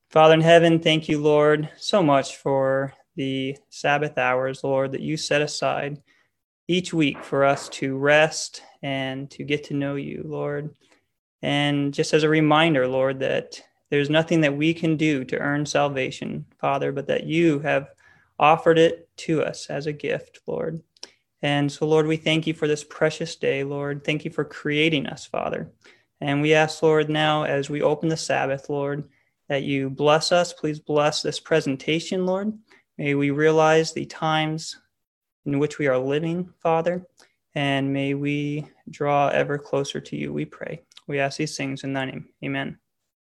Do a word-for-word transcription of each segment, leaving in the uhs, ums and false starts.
Father in heaven, thank you, Lord, so much for the Sabbath hours, Lord, that you set aside each week for us to rest and to get to know you, Lord. And just as a reminder, Lord, that there's nothing that we can do to earn salvation, Father, but that you have offered it to us as a gift, Lord. And so, Lord, we thank you for this precious day, Lord. Thank you for creating us, Father. And we ask, Lord, now as we open the Sabbath, Lord, that you bless us. Please bless this presentation, Lord. May we realize the times in which we are living, Father, and may we draw ever closer to you, we pray. We ask these things in thy name. Amen.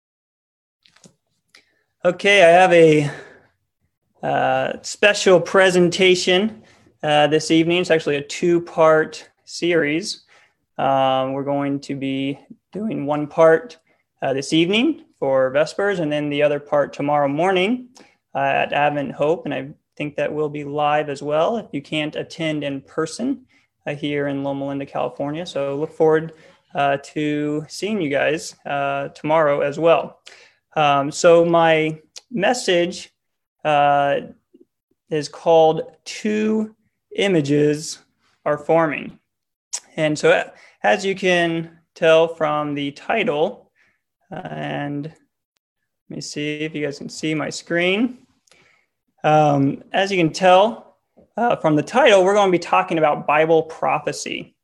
Okay, I have a uh, special presentation uh, this evening. It's actually a two-part series. Um, we're going to be doing one part uh, this evening for Vespers, and then the other part tomorrow morning uh, at Advent Hope, and I think that will be live as well if you can't attend in person uh, here in Loma Linda, California. So look forward uh, to seeing you guys uh, tomorrow as well. Um, so my message uh, is called Two Images Are Forming. And so as you can tell from the title, uh, and let me see if you guys can see my screen. Um, as you can tell uh, from the title, we're going to be talking about Bible prophecy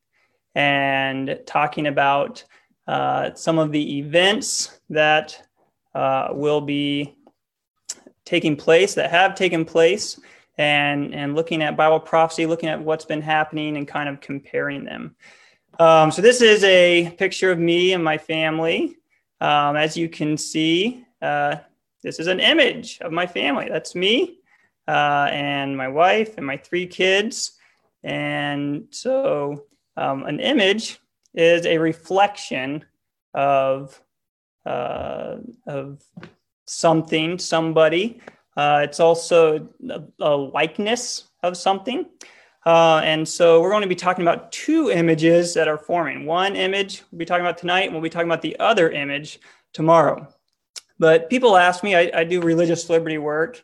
and talking about uh, some of the events that uh, will be taking place, that have taken place, and, and looking at Bible prophecy, looking at what's been happening and kind of comparing them. Um, so this is a picture of me and my family. Um, as you can see, uh, this is an image of my family. That's me uh, and my wife and my three kids. And so um, an image is a reflection of, uh, of something, somebody. Uh, it's also a, a likeness of something. Uh, and so we're going to be talking about two images that are forming. One image we'll be talking about tonight, and we'll be talking about the other image tomorrow. But people ask me, I, I do religious liberty work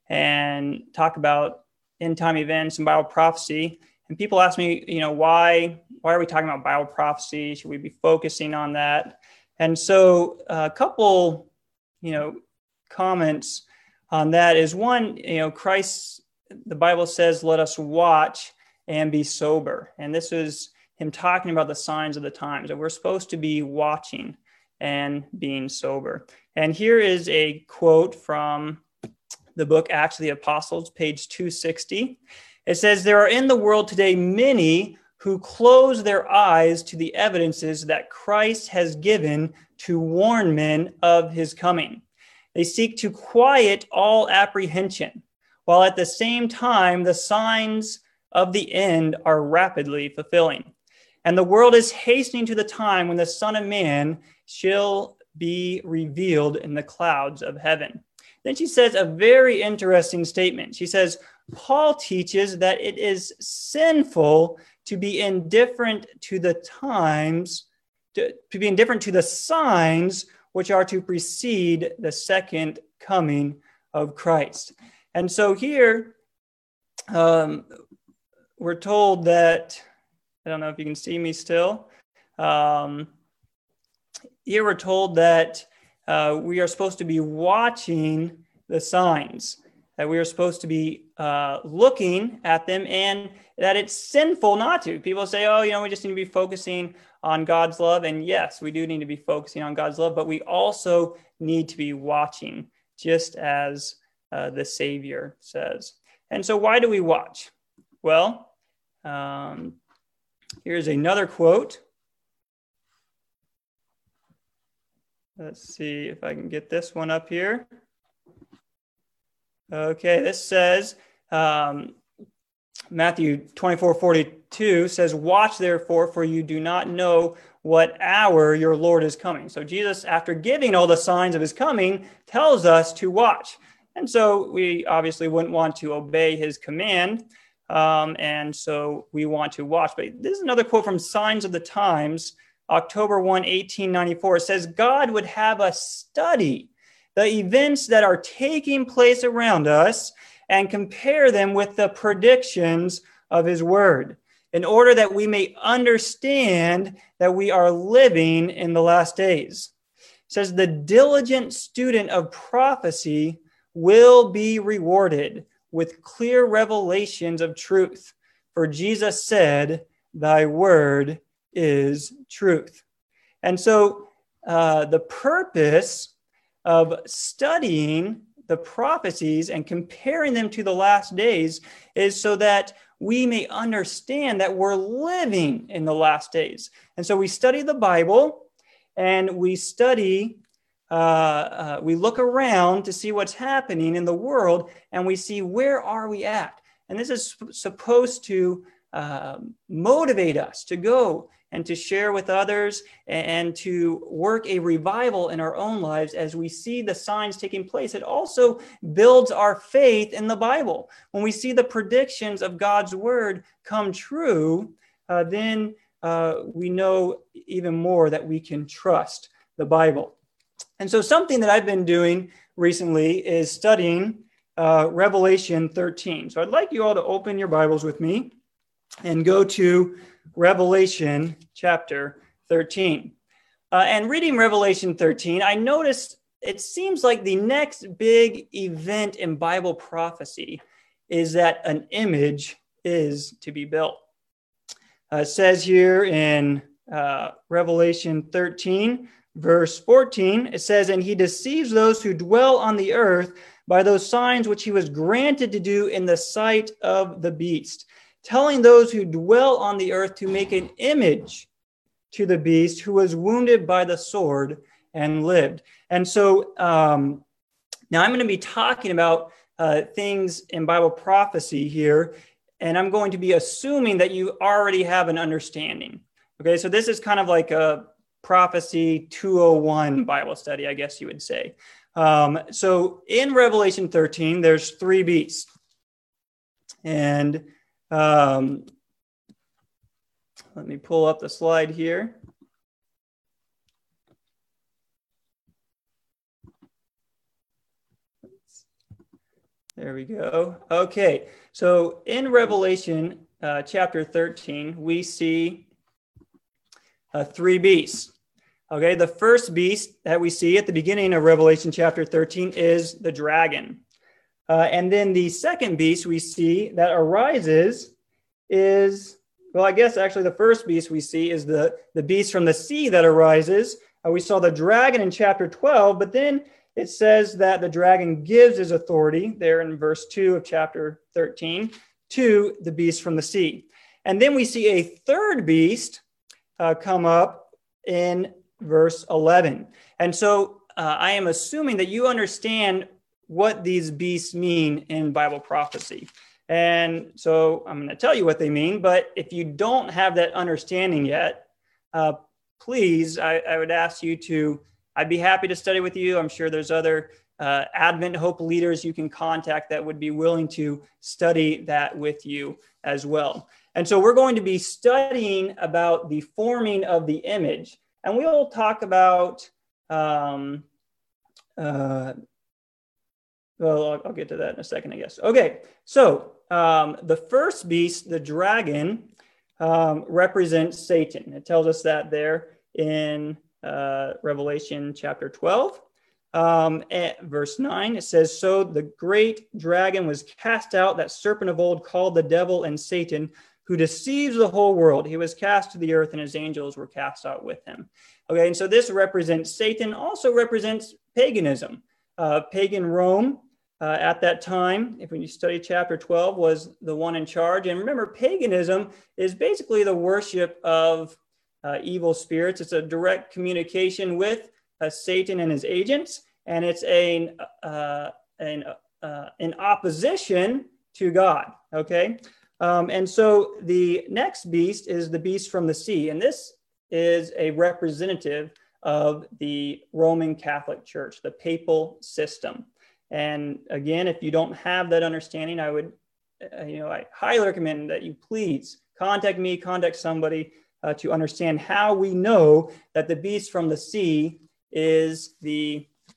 and talk about end-time events and Bible prophecy. And people ask me, you know, why, why are we talking about Bible prophecy? Should we be focusing on that? And so a couple, you know, comments on that is one, you know, Christ, the Bible says, let us watch and be sober. And this is him talking about the signs of the times, that we're supposed to be watching and being sober. And here is a quote from the book Acts of the Apostles, page two sixty. It says, there are in the world today many who close their eyes to the evidences that Christ has given to warn men of his coming. They seek to quiet all apprehension, while at the same time the signs of the end are rapidly fulfilling. And the world is hastening to the time when the Son of Man shall be revealed in the clouds of heaven. Then she says a very interesting statement. She says, Paul teaches that it is sinful to be indifferent to the times, to, to be indifferent to the signs which are to precede the second coming of Christ. And so here um, we're told that, I don't know if you can see me still. Um, here we're told that uh, we are supposed to be watching the signs, that we are supposed to be uh, looking at them, and that it's sinful not to. People say, oh, you know, we just need to be focusing on God's love. And yes, we do need to be focusing on God's love, but we also need to be watching, just as uh, the Savior says. And so why do we watch? Well, um, here's another quote. Let's see if I can get this one up here. Okay, this says, um, Matthew twenty-four forty-two says, watch therefore, for you do not know what hour your Lord is coming. So Jesus, after giving all the signs of his coming, tells us to watch. And so we obviously wouldn't want to obey his command. Um, and so we want to watch. But this is another quote from Signs of the Times, October first, eighteen ninety-four. It says, God would have us study the events that are taking place around us and compare them with the predictions of his word, in order that we may understand that we are living in the last days. It says, the diligent student of prophecy will be rewarded with clear revelations of truth. For Jesus said, thy word is truth. And so uh, the purpose of studying the prophecies and comparing them to the last days is so that we may understand that we're living in the last days. And so we study the Bible, and we study, uh, uh, we look around to see what's happening in the world, and we see where are we at. And this is supposed to uh, motivate us to go and to share with others and to work a revival in our own lives as we see the signs taking place. It also builds our faith in the Bible. When we see the predictions of God's word come true, uh, then uh, we know even more that we can trust the Bible. And so something that I've been doing recently is studying uh, Revelation thirteen. So I'd like you all to open your Bibles with me and go to Revelation chapter thirteen. Uh, and reading Revelation thirteen, I noticed it seems like the next big event in Bible prophecy is that an image is to be built. Uh, it says here in uh, Revelation thirteen, verse fourteen, it says, and he deceives those who dwell on the earth by those signs which he was granted to do in the sight of the beast, telling those who dwell on the earth to make an image to the beast who was wounded by the sword and lived. And so um, now I'm going to be talking about uh, things in Bible prophecy here, and I'm going to be assuming that you already have an understanding. Okay, so this is kind of like a prophecy two oh one Bible study, I guess you would say. Um, so in Revelation thirteen, there's three beasts. And Um, let me pull up the slide here. There we go. Okay, so in Revelation uh, chapter thirteen, we see uh, three beasts. Okay, the first beast that we see at the beginning of Revelation chapter thirteen is the dragon. Uh, and then the second beast we see that arises is, well, I guess actually the first beast we see is the, the beast from the sea that arises. Uh, we saw the dragon in chapter twelve, but then it says that the dragon gives his authority there in verse two of chapter thirteen to the beast from the sea. And then we see a third beast uh, come up in verse eleven. And so uh, I am assuming that you understand what these beasts mean in Bible prophecy. And so I'm going to tell you what they mean, but if you don't have that understanding yet, uh, please, I, I would ask you to, I'd be happy to study with you. I'm sure there's other uh, Advent Hope leaders you can contact that would be willing to study that with you as well. And so we're going to be studying about the forming of the image. And we'll talk about, um, uh, well, I'll, I'll get to that in a second, I guess. Okay, so um, the first beast, the dragon, um, represents Satan. It tells us that there in uh, Revelation chapter twelve. Um, at verse nine, it says, so the great dragon was cast out, that serpent of old called the devil and Satan, who deceives the whole world. He was cast to the earth, and his angels were cast out with him. Okay, and so this represents Satan, also represents paganism. Uh, pagan Rome uh, at that time, if when you study chapter twelve, was the one in charge. And remember, paganism is basically the worship of uh, evil spirits. It's a direct communication with uh, Satan and his agents, and it's a, uh, an, uh, in opposition to God, okay? Um, and so the next beast is the beast from the sea, and this is a representative of the Roman Catholic Church, the papal system. And again, if you don't have that understanding, I would, uh, you know, I highly recommend that you please contact me, contact somebody uh, to understand how we know that the beast from the sea is the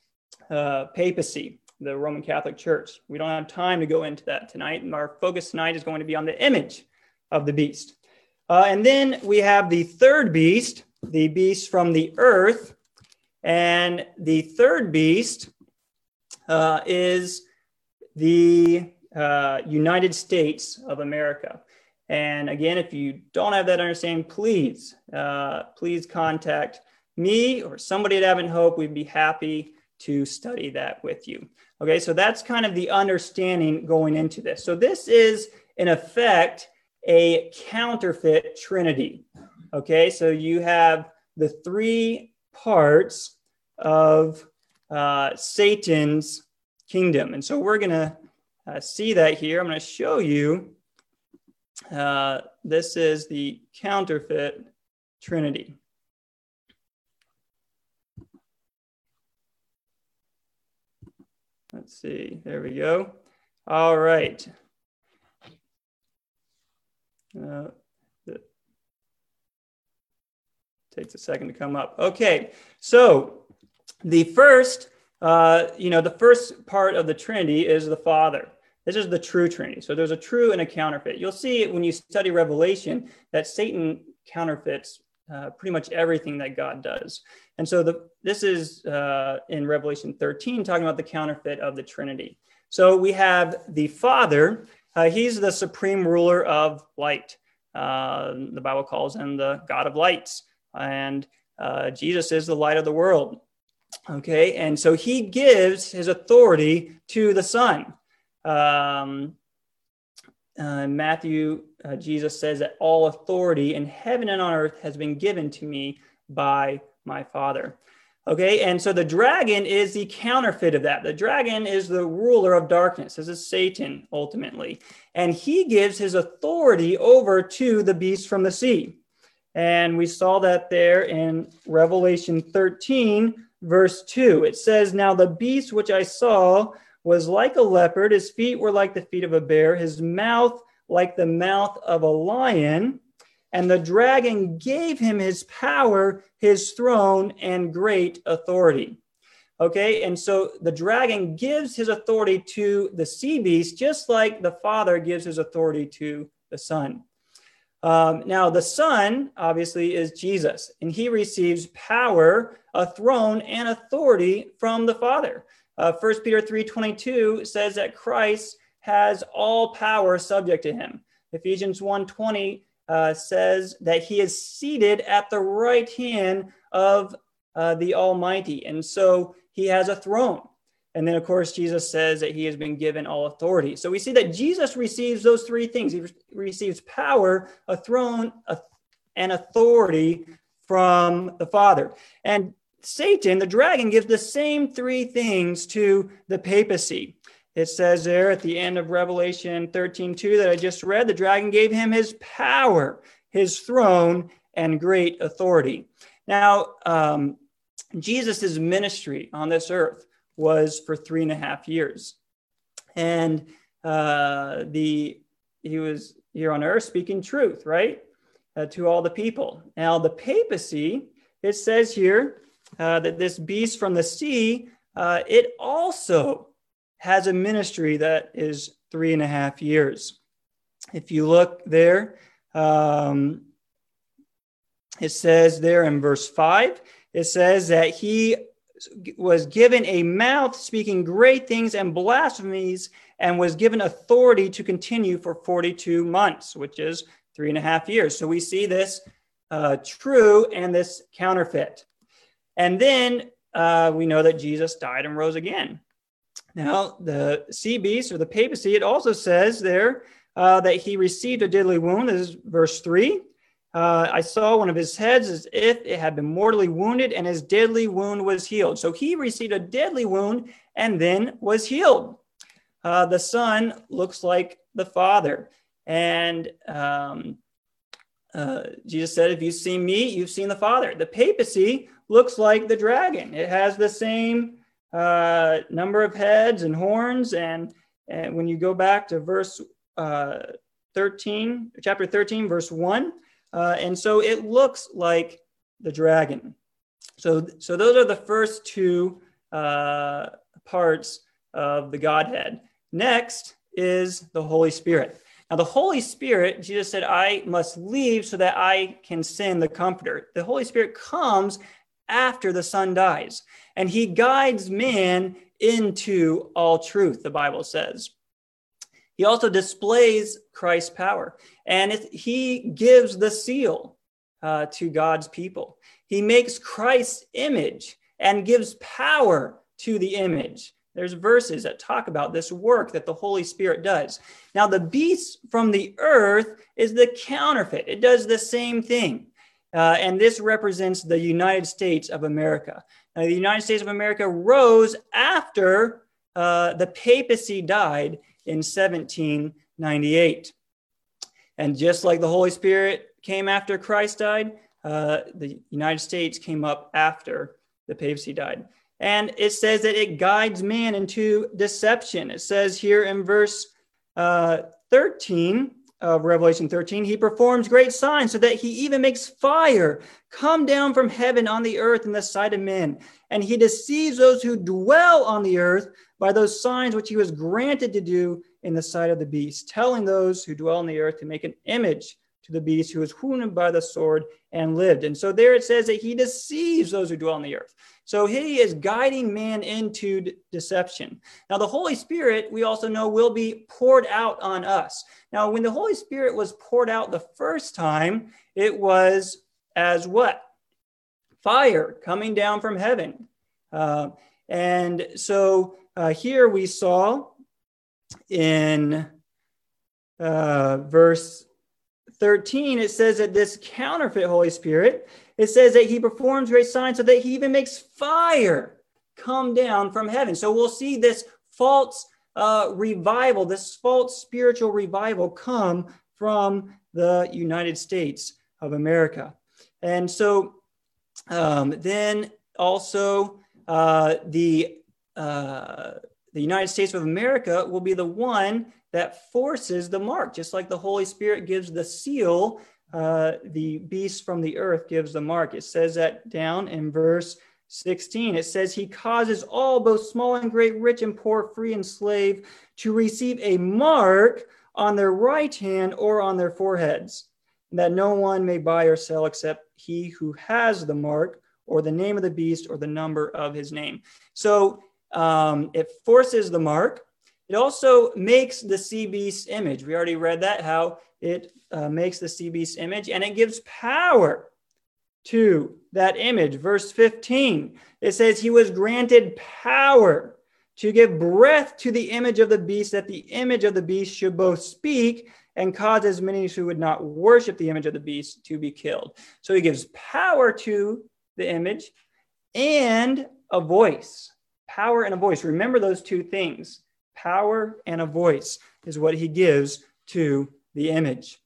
uh, papacy, the Roman Catholic Church. We don't have time to go into that tonight. And our focus tonight is going to be on the image of the beast. Uh, and then we have the third beast, the beast from the earth. And the third beast uh, is the uh, United States of America. And again, if you don't have that understanding, please, uh, please contact me or somebody at Advent Hope. We'd be happy to study that with you. Okay, so that's kind of the understanding going into this. So this is, in effect, a counterfeit trinity. Okay, so you have the three parts of uh, Satan's kingdom. And so we're going to uh, see that here. I'm going to show you. Uh, this is the counterfeit trinity. Let's see. There we go. All right. Uh, it takes a second to come up. Okay. So the first, uh, you know, the first part of the Trinity is the Father. This is the true Trinity. So there's a true and a counterfeit. You'll see when you study Revelation that Satan counterfeits uh, pretty much everything that God does. And so the, this is uh, in Revelation thirteen, talking about the counterfeit of the Trinity. So we have the Father. Uh, he's the supreme ruler of light. Uh, the Bible calls him the God of lights. And uh, Jesus is the light of the world. Okay, and so he gives his authority to the Son. Um, uh, Matthew, uh, Jesus says that all authority in heaven and on earth has been given to me by my Father. Okay, and so the dragon is the counterfeit of that. The dragon is the ruler of darkness. This is Satan, ultimately. And he gives his authority over to the beast from the sea. And we saw that there in Revelation thirteen, verse two. It says, "Now the beast which I saw was like a leopard, his feet were like the feet of a bear, his mouth like the mouth of a lion, and the dragon gave him his power, his throne, and great authority." Okay, and so the dragon gives his authority to the sea beast, just like the Father gives his authority to the Son. Um, now, the Son, obviously, is Jesus, and he receives power, a throne, and authority from the Father. Uh, First Peter three twenty-two says that Christ has all power subject to him. Ephesians one twenty uh, says that he is seated at the right hand of uh, the Almighty. And so he has a throne. And then, of course, Jesus says that he has been given all authority. So we see that Jesus receives those three things. He re- receives power, a throne, a, and authority from the Father. And Satan, the dragon, gives the same three things to the papacy. It says there at the end of Revelation thirteen two that I just read, the dragon gave him his power, his throne, and great authority. Now, um, Jesus' ministry on this earth was for three and a half years. And uh, the he was here on earth speaking truth, right, uh, to all the people. Now, the papacy, it says here, Uh, that this beast from the sea, uh, it also has a ministry that is three and a half years. If you look there, um, it says there in verse five, it says that he was given a mouth speaking great things and blasphemies, and was given authority to continue for forty-two months, which is three and a half years. So we see this uh, true and this counterfeit. And then uh, we know that Jesus died and rose again. Now, the sea beast or the papacy, it also says there uh, that he received a deadly wound. This is verse three. Uh, I saw one of his heads as if it had been mortally wounded, and his deadly wound was healed. So he received a deadly wound and then was healed. Uh, the Son looks like the Father. And um, uh, Jesus said, if you've seen me, you've seen the Father. The papacy looks like the dragon. It has the same uh, number of heads and horns. And, and when you go back to verse uh, thirteen, chapter thirteen, verse one, uh, and so it looks like the dragon. So, so those are the first two uh, parts of the Godhead. Next is the Holy Spirit. Now, the Holy Spirit, Jesus said, I must leave so that I can send the Comforter. The Holy Spirit comes after the Son dies, and he guides man into all truth, the Bible says. He also displays Christ's power, and it, he gives the seal uh, to God's people. He makes Christ's image and gives power to the image. There's verses that talk about this work that the Holy Spirit does. Now, the beast from the earth is the counterfeit. It does the same thing. Uh, and this represents the United States of America. Now, the United States of America rose after uh, the papacy died in seventeen ninety-eight. And just like the Holy Spirit came after Christ died, uh, the United States came up after the papacy died. And it says that it guides man into deception. It says here in verse uh, thirteen of Revelation thirteen, he performs great signs so that he even makes fire come down from heaven on the earth in the sight of men. And he deceives those who dwell on the earth by those signs which he was granted to do in the sight of the beast, telling those who dwell on the earth to make an image to the beast who was wounded by the sword and lived. And so there it says that he deceives those who dwell on the earth. So he is guiding man into de- deception. Now, the Holy Spirit, we also know, will be poured out on us. Now, when the Holy Spirit was poured out the first time, it was as what? Fire coming down from heaven. Uh, and so uh, here we saw in uh, verse thirteen, it says that this counterfeit Holy Spirit, it says that he performs great signs so that he even makes fire come down from heaven. So we'll see this false uh, revival, this false spiritual revival come from the United States of America. And so um, then also uh, the, uh, the United States of America will be the one that forces the mark, just like the Holy Spirit gives the seal, uh, the beast from the earth gives the mark. It says that down in verse sixteen. It says, he causes all, both small and great, rich and poor, free and slave, to receive a mark on their right hand or on their foreheads, that no one may buy or sell except he who has the mark or the name of the beast or the number of his name. So um, it forces the mark. It also makes the sea beast image. We already read that, how it uh, makes the sea beast image, and it gives power to that image. Verse fifteen, it says he was granted power to give breath to the image of the beast, that the image of the beast should both speak and cause as many who would not worship the image of the beast to be killed. So he gives power to the image and a voice. Power and a voice. Remember those two things. Power and a voice is what he gives to the image.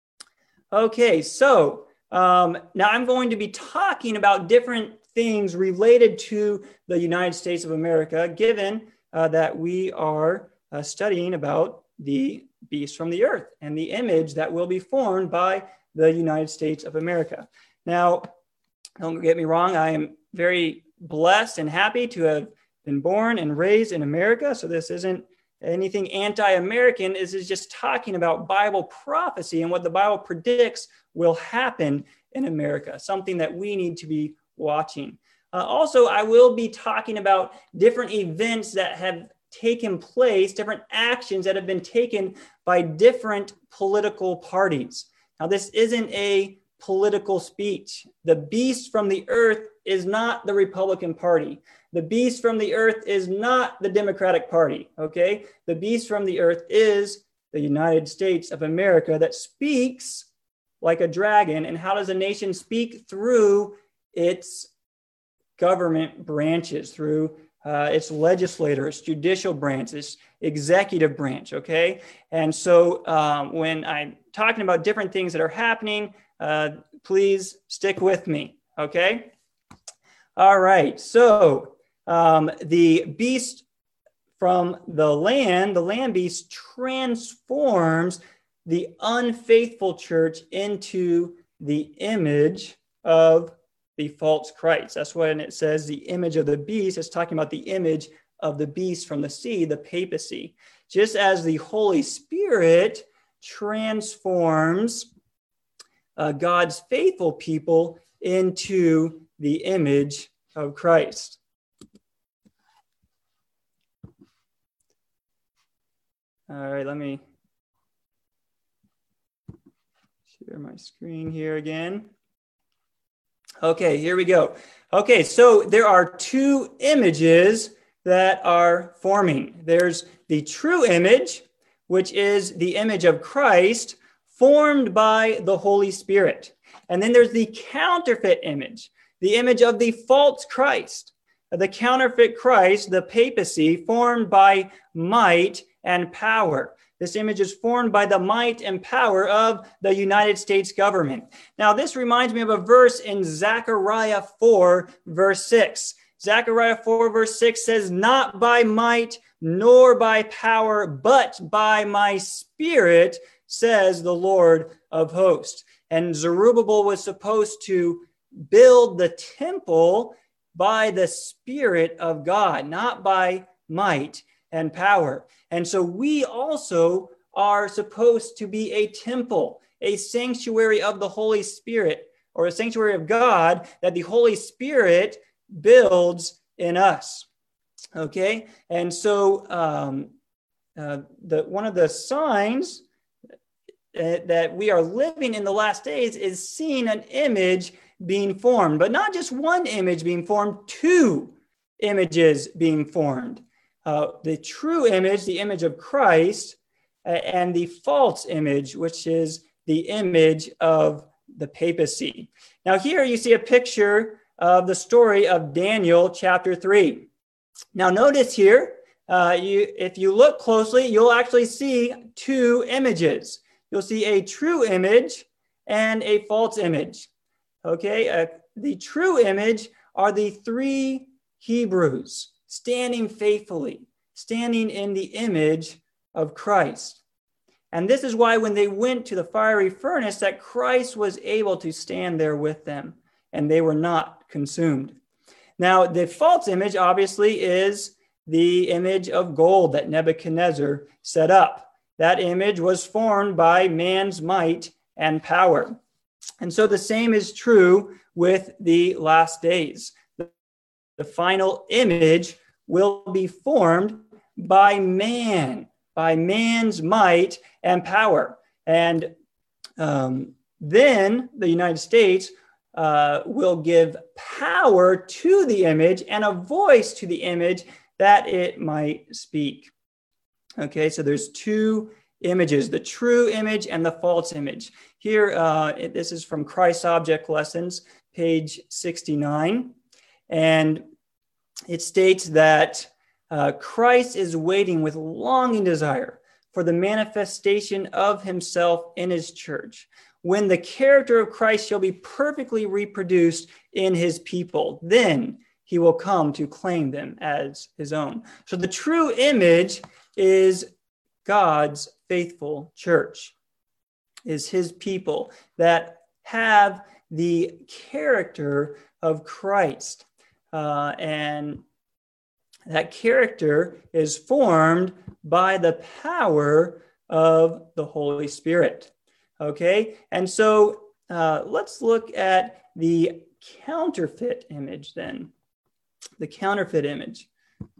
Okay, so um, now I'm going to be talking about different things related to the United States of America, given uh, that we are uh, studying about the beast from the earth and the image that will be formed by the United States of America. Now, don't get me wrong, I am very blessed and happy to have been born and raised in America. So this isn't anything anti-American. This is just talking about Bible prophecy and what the Bible predicts will happen in America, something that we need to be watching. Uh, also, I will be talking about different events that have taken place, different actions that have been taken by different political parties. Now, this isn't a political speech. The beast from the earth is not the Republican Party. The beast from the earth is not the Democratic Party, okay? The beast from the earth is the United States of America that speaks like a dragon. And how does a nation speak? Through its government branches, through uh, its legislators, judicial branch, its executive branch, okay? And so um, when I'm talking about different things that are happening, uh, please stick with me, okay? All right, so um, the beast from the land, the land beast transforms the unfaithful church into the image of the false Christ. That's when it says the image of the beast, it's talking about the image of the beast from the sea, the papacy. Just as the Holy Spirit transforms uh, God's faithful people into the image of Christ. All right, let me share my screen here again. Okay, here we go. Okay, so there are two images that are forming. There's the true image, which is the image of Christ formed by the Holy Spirit. And then there's the counterfeit image, the image of the false Christ, the counterfeit Christ, the papacy, formed by might and power. This image is formed by the might and power of the United States government. Now, this reminds me of a verse in Zechariah four, verse six. Zechariah four, verse six says, "Not by might nor by power, but by my spirit, says the Lord of hosts." And Zerubbabel was supposed to build the temple by the Spirit of God, not by might and power. And so we also are supposed to be a temple, a sanctuary of the Holy Spirit, or a sanctuary of God that the Holy Spirit builds in us. Okay, and so um, uh, the one of the signs uh, that we are living in the last days is seeing an image being formed, but not just one image being formed, two images being formed. Uh, the true image, the image of Christ, uh, and the false image, which is the image of the papacy. Now here you see a picture of the story of Daniel chapter three. Now notice here, uh, you, if you look closely, you'll actually see two images. You'll see a true image and a false image. Okay, uh, the true image are the three Hebrews standing faithfully, standing in the image of Christ. And this is why when they went to the fiery furnace, that Christ was able to stand there with them, and they were not consumed. Now, the false image, obviously, is the image of gold that Nebuchadnezzar set up. That image was formed by man's might and power. And so the same is true with the last days. The final image will be formed by man, by man's might and power. And um, then the United States uh, will give power to the image and a voice to the image that it might speak. Okay, so there's two images, the true image and the false image. Here, uh, it, this is from Christ Object Lessons, page sixty-nine. And it states that uh, Christ is waiting with longing desire for the manifestation of himself in his church, when the character of Christ shall be perfectly reproduced in his people. Then he will come to claim them as his own. So the true image is God's faithful church, is his people that have the character of Christ. Uh, and that character is formed by the power of the Holy Spirit. Okay, and so uh, let's look at the counterfeit image then. The counterfeit image.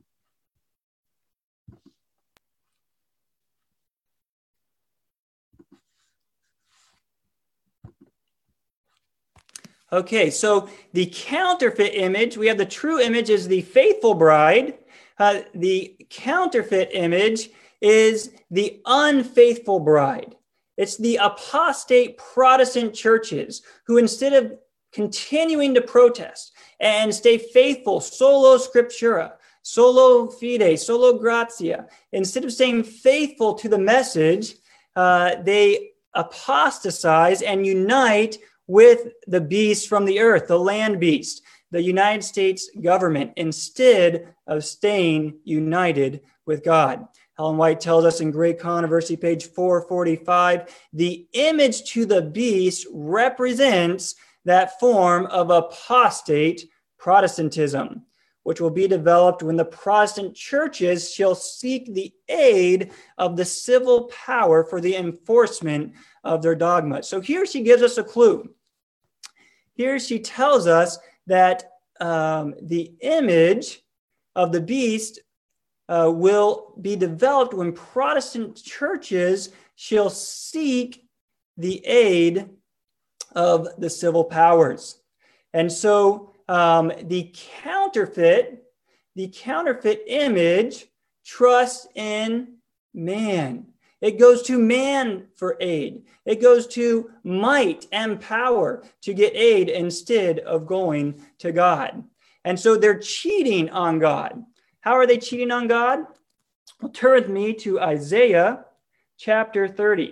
Okay, so the counterfeit image, we have the true image is the faithful bride. Uh, the counterfeit image is the unfaithful bride. It's the apostate Protestant churches who, instead of continuing to protest and stay faithful, solo scriptura, solo fide, solo gratia, instead of staying faithful to the message, uh, they apostatize and unite with the beast from the earth, the land beast, the United States government, instead of staying united with God. Ellen White tells us in Great Controversy, page four forty-five, the image to the beast represents that form of apostate Protestantism, which will be developed when the Protestant churches shall seek the aid of the civil power for the enforcement of their dogma. So here she gives us a clue. Here she tells us that um, the image of the beast uh, will be developed when Protestant churches shall seek the aid of the civil powers. And so um, the counterfeit, the counterfeit image trusts in man. It goes to man for aid. It goes to might and power to get aid instead of going to God. And so they're cheating on God. How are they cheating on God? Well, turn with me to Isaiah chapter thirty.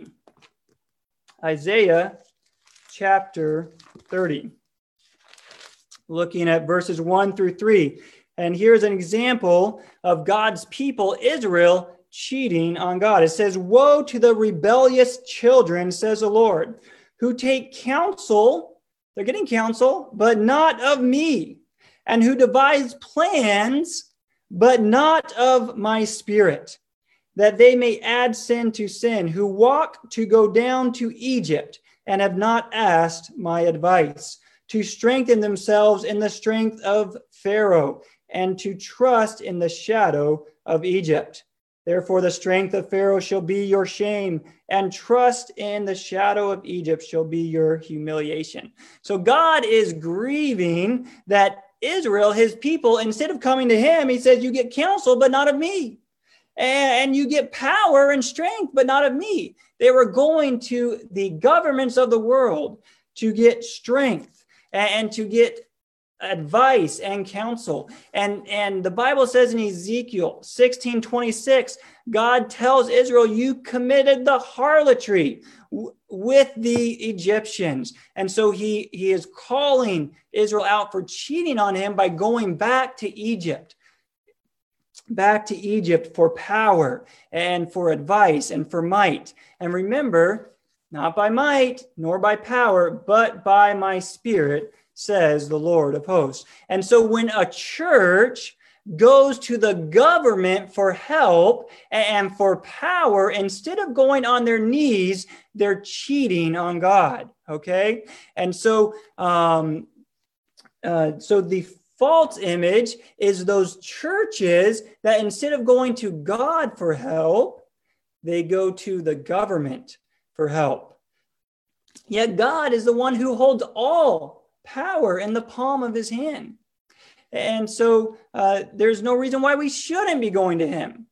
Isaiah chapter thirty. Looking at verses one through three. And here's an example of God's people, Israel, cheating on God. It says, "Woe to the rebellious children, says the Lord, who take counsel," they're getting counsel, "but not of me, and who devise plans, but not of my spirit, that they may add sin to sin, who walk to go down to Egypt, and have not asked my advice, to strengthen themselves in the strength of Pharaoh, and to trust in the shadow of Egypt. Therefore, the strength of Pharaoh shall be your shame, and trust in the shadow of Egypt shall be your humiliation." So God is grieving that Israel, his people, instead of coming to him, he says, you get counsel, but not of me. And you get power and strength, but not of me. They were going to the governments of the world to get strength and to get advice and counsel. And, and the Bible says in Ezekiel sixteen twenty-six, God tells Israel, you committed the harlotry w- with the Egyptians. And so he, he is calling Israel out for cheating on him by going back to Egypt. Back to Egypt for power and for advice and for might. And remember, not by might nor by power, but by my spirit, says the Lord of hosts. And so when a church goes to the government for help and for power, instead of going on their knees, they're cheating on God. Okay. And so, um, uh, so the false image is those churches that instead of going to God for help, they go to the government for help. Yet God is the one who holds all power in the palm of his hand. And so uh, there's no reason why we shouldn't be going to him.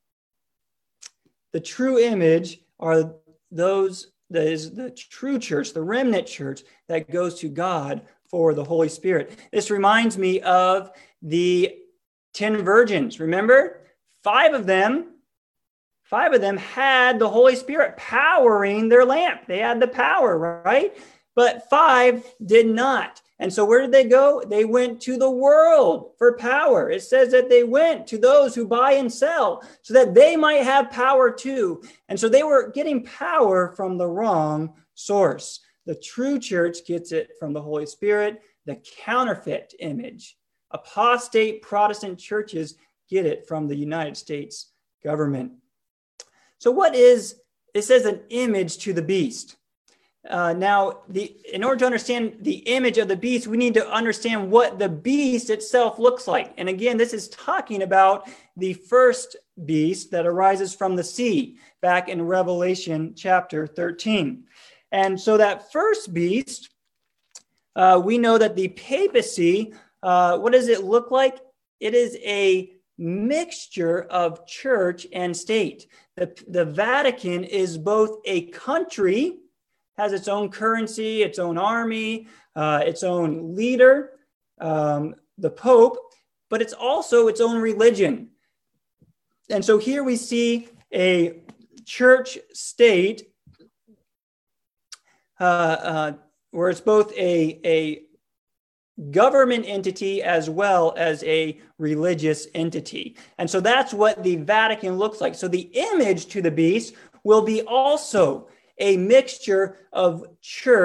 The true image are those, that is the true church, the remnant church that goes to God for the Holy Spirit. This reminds me of the ten virgins. Remember, five of them, five of them had the Holy Spirit powering their lamp. They had the power, right? But five did not. And so where did they go? They went to the world for power. It says that they went to those who buy and sell so that they might have power too. And so they were getting power from the wrong source. The true church gets it from the Holy Spirit. The counterfeit image, apostate Protestant churches get it from the United States government. So what is, it says an image to the beast. Uh, now, the, in order to understand the image of the beast, we need to understand what the beast itself looks like. And again, this is talking about the first beast that arises from the sea, back in Revelation chapter thirteen. And so that first beast, uh, we know that the papacy, uh, what does it look like? It is a mixture of church and state. The, the Vatican is both a country, has its own currency, its own army, uh, its own leader, um, the Pope, but it's also its own religion. And so here we see a church state uh, uh, where it's both a, a government entity as well as a religious entity. And so that's what the Vatican looks like. So the image to the beast will be also a mixture of church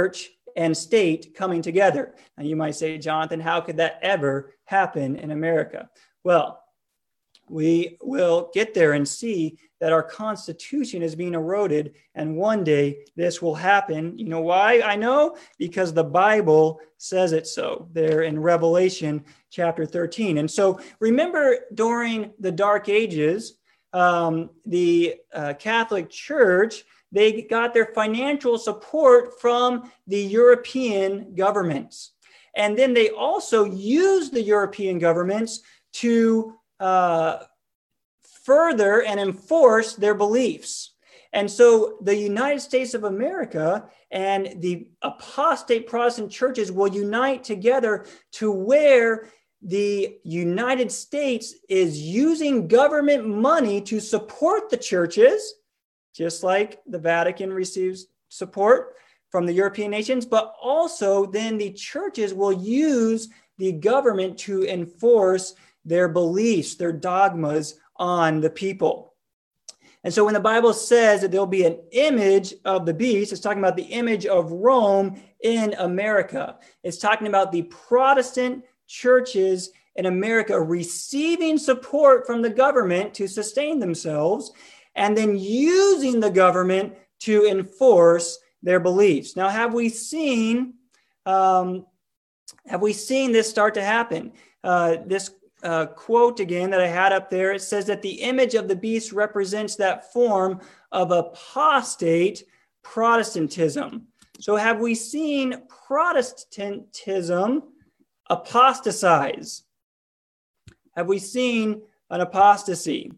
and state coming together. Now you might say, Jonathan, how could that ever happen in America? Well, we will get there and see that our Constitution is being eroded, and one day this will happen. You know why I know? Because the Bible says it so there in Revelation chapter thirteen. And so remember, during the Dark Ages, um, the uh, Catholic Church, they got their financial support from the European governments. And then they also used the European governments to uh, further and enforce their beliefs. And so the United States of America and the apostate Protestant churches will unite together to where the United States is using government money to support the churches, just like the Vatican receives support from the European nations, but also then the churches will use the government to enforce their beliefs, their dogmas on the people. And so when the Bible says that there'll be an image of the beast, it's talking about the image of Rome in America. It's talking about the Protestant churches in America receiving support from the government to sustain themselves and then using the government to enforce their beliefs. Now, have we seen, um, have we seen this start to happen? Uh, this uh, quote again that I had up there, it says that the image of the beast represents that form of apostate Protestantism. So have we seen Protestantism apostatize? Have we seen an apostasy?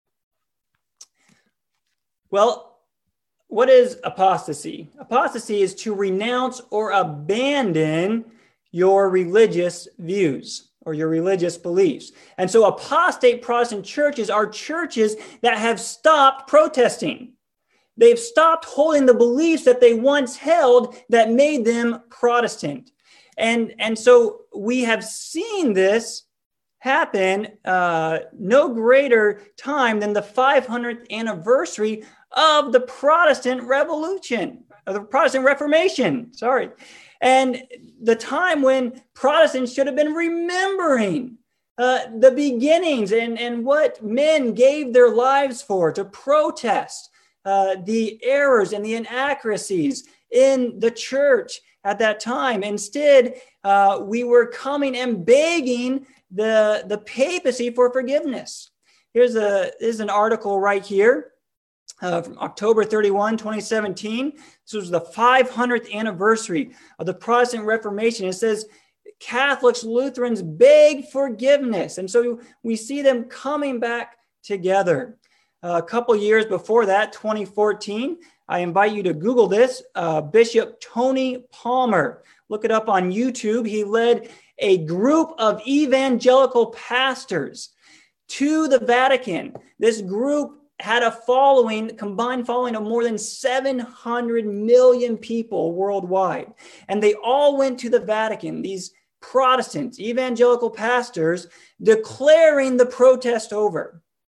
Well, what is apostasy? Apostasy is to renounce or abandon your religious views or your religious beliefs. And so apostate Protestant churches are churches that have stopped protesting. They've stopped holding the beliefs that they once held that made them Protestant. And, and so we have seen this happen uh, no greater time than the five hundredth anniversary of the Protestant Revolution, of the Protestant Reformation, sorry. And the time when Protestants should have been remembering uh, the beginnings and, and what men gave their lives for to protest uh, the errors and the inaccuracies in the church at that time. Instead, uh, we were coming and begging the, the papacy for forgiveness. Here's, a, here's an article right here. Uh, from October thirty-first, twenty seventeen. This was the five hundredth anniversary of the Protestant Reformation. It says Catholics, Lutherans beg forgiveness. And so we see them coming back together. Uh, a couple years before that, twenty fourteen, I invite you to Google this, uh, Bishop Tony Palmer. Look it up on YouTube. He led a group of evangelical pastors to the Vatican. This group had a following, combined following of more than seven hundred million people worldwide. And they all went to the Vatican, these Protestants, evangelical pastors, declaring the protest over.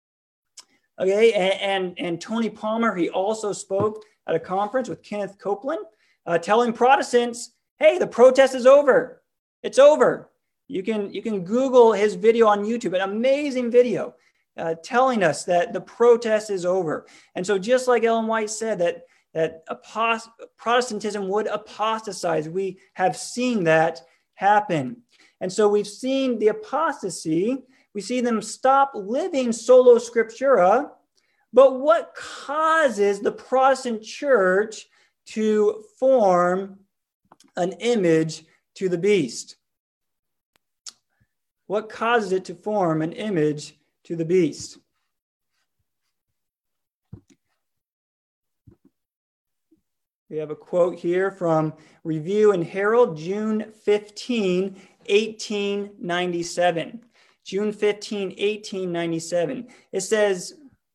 Okay, and, and, and Tony Palmer, he also spoke at a conference with Kenneth Copeland, uh, telling Protestants, hey, the protest is over. It's over. You can, you can Google his video on YouTube, an amazing video. Uh, telling us that the protest is over. And so just like Ellen White said, that, that apost- Protestantism would apostatize, we have seen that happen. And so we've seen the apostasy, we see them stop living sola scriptura, but what causes the Protestant church to form an image to the beast? What causes it to form an image to the beast? We have a quote here from Review and Herald, June fifteenth, eighteen ninety-seven. June fifteenth, eighteen ninety-seven. It says,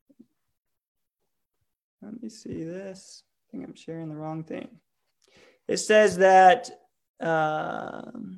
let me see this. I think I'm sharing the wrong thing. It says that um,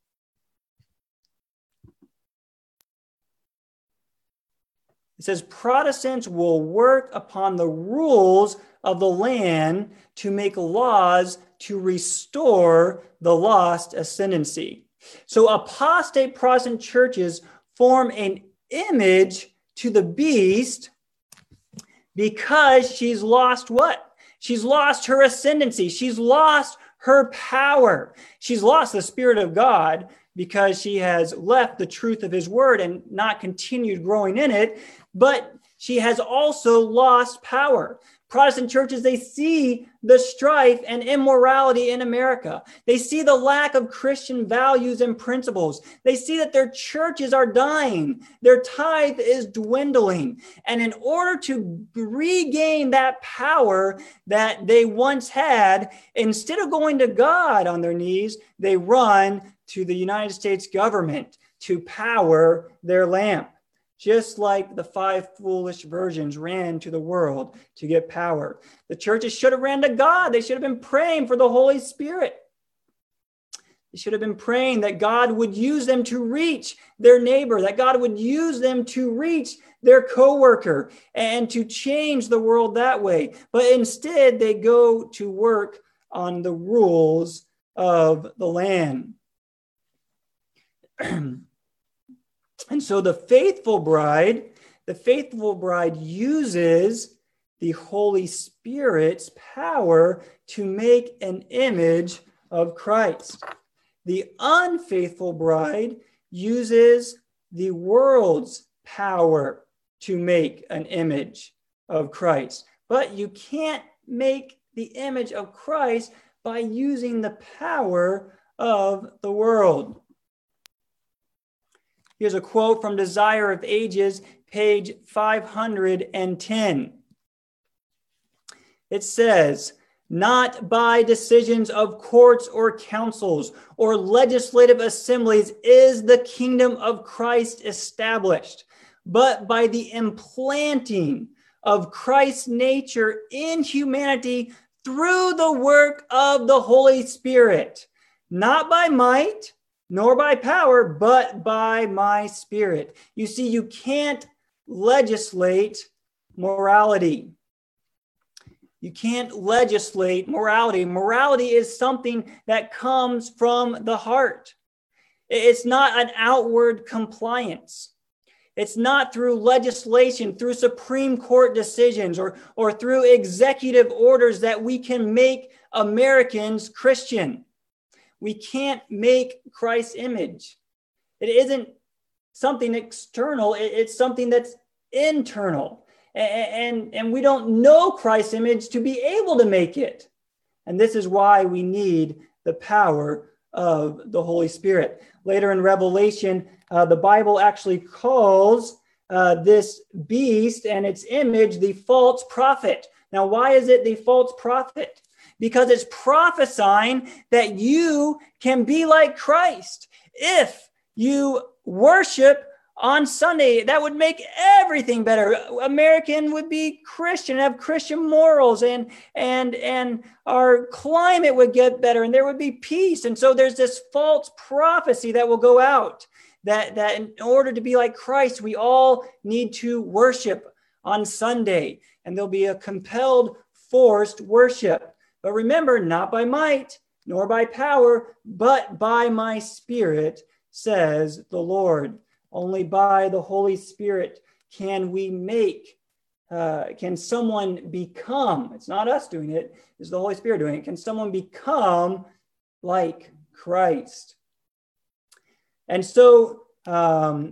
it says Protestants will work upon the rules of the land to make laws to restore the lost ascendancy. So apostate Protestant churches form an image to the beast because she's lost what? She's lost her ascendancy. She's lost her power. She's lost the Spirit of God because she has left the truth of his word and not continued growing in it. But she has also lost power. Protestant churches, they see the strife and immorality in America. They see the lack of Christian values and principles. They see that their churches are dying. Their tithe is dwindling. And in order to regain that power that they once had, instead of going to God on their knees, they run to the United States government to power their lamp. Just like the five foolish virgins ran to the world to get power. The churches should have ran to God. They should have been praying for the Holy Spirit. They should have been praying that God would use them to reach their neighbor, that God would use them to reach their coworker and to change the world that way. But instead, they go to work on the rules of the land. And so the faithful bride, the faithful bride uses the Holy Spirit's power to make an image of Christ. The unfaithful bride uses the world's power to make an image of Christ. But you can't make the image of Christ by using the power of the world. Here's a quote from Desire of Ages, page five hundred ten. It says, "Not by decisions of courts or councils or legislative assemblies is the kingdom of Christ established, but by the implanting of Christ's nature in humanity through the work of the Holy Spirit, not by might, nor by power, but by my Spirit." You see, you can't legislate morality. You can't legislate morality. Morality is something that comes from the heart. It's not an outward compliance. It's not through legislation, through Supreme Court decisions, or, or through executive orders that we can make Americans Christian. We can't make Christ's image. It isn't something external. It's something that's internal. And, and, and we don't know Christ's image to be able to make it. And this is why we need the power of the Holy Spirit. Later in Revelation, uh, the Bible actually calls uh, this beast and its image the false prophet. Now, why is it the false prophet? Because it's prophesying that you can be like Christ. If you worship on Sunday, that would make everything better. American would be Christian, have Christian morals, and, and, and our climate would get better, and there would be peace. And so there's this false prophecy that will go out, that, that in order to be like Christ, we all need to worship on Sunday, and there'll be a compelled, forced worship. But remember, not by might, nor by power, but by my Spirit, says the Lord. Only by the Holy Spirit can we make, uh, can someone become, it's not us doing it, it's the Holy Spirit doing it. Can someone become like Christ? And so, um,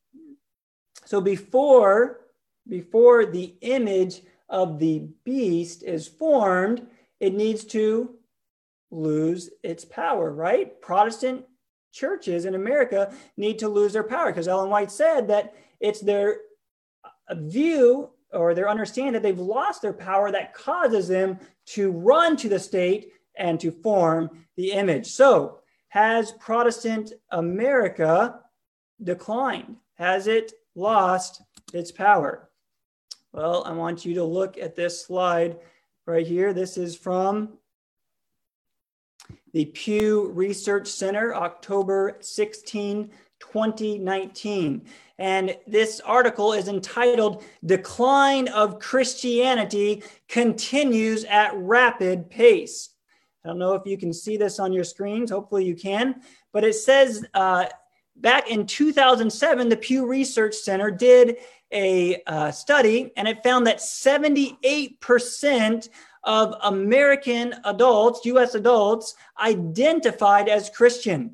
so before, before the image of the beast is formed, it needs to lose its power, right? Protestant churches in America need to lose their power because Ellen White said that it's their view or their understanding that they've lost their power that causes them to run to the state and to form the image. So has Protestant America declined? Has it lost its power? Well, I want you to look at this slide right here. This is from the Pew Research Center, October sixteenth, twenty nineteen. And this article is entitled, "Decline of Christianity Continues at Rapid Pace." I don't know if you can see this on your screens. Hopefully you can. But it says uh, back in two thousand seven, the Pew Research Center did a uh, study, and it found that seventy-eight percent of American adults, U S adults, identified as Christian.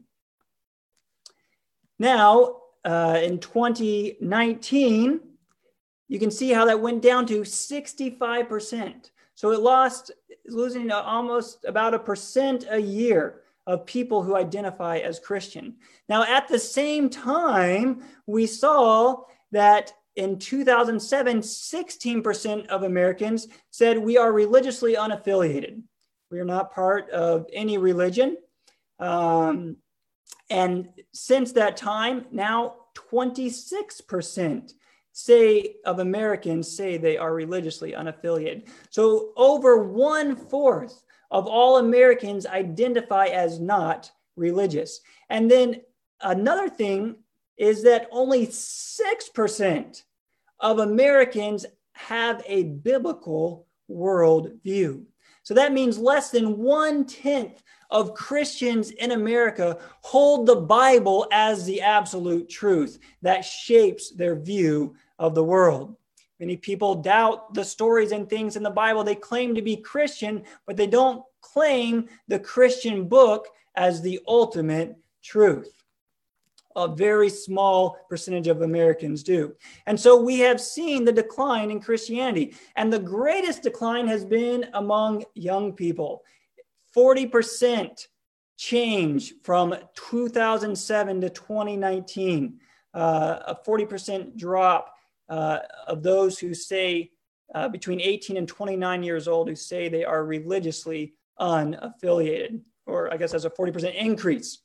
Now, uh, in twenty nineteen, you can see how that went down to sixty-five percent. So it lost, losing almost about a percent a year of people who identify as Christian. Now, at the same time, we saw that in two thousand seven, sixteen percent of Americans said we are religiously unaffiliated. We are not part of any religion. Um, and since that time, now twenty-six percent say of Americans say they are religiously unaffiliated. So over one fourth of all Americans identify as not religious. And then another thing is that only six percent of Americans have a biblical worldview. So that means less than one-tenth of Christians in America hold the Bible as the absolute truth that shapes their view of the world. Many people doubt the stories and things in the Bible. They claim to be Christian, but they don't claim the Christian book as the ultimate truth. A very small percentage of Americans do. And so we have seen the decline in Christianity. And the greatest decline has been among young people. forty percent change from two thousand seven to twenty nineteen. Uh, a forty percent drop uh, of those who say uh, between eighteen and twenty-nine years old who say they are religiously unaffiliated, or I guess that's a forty percent increase.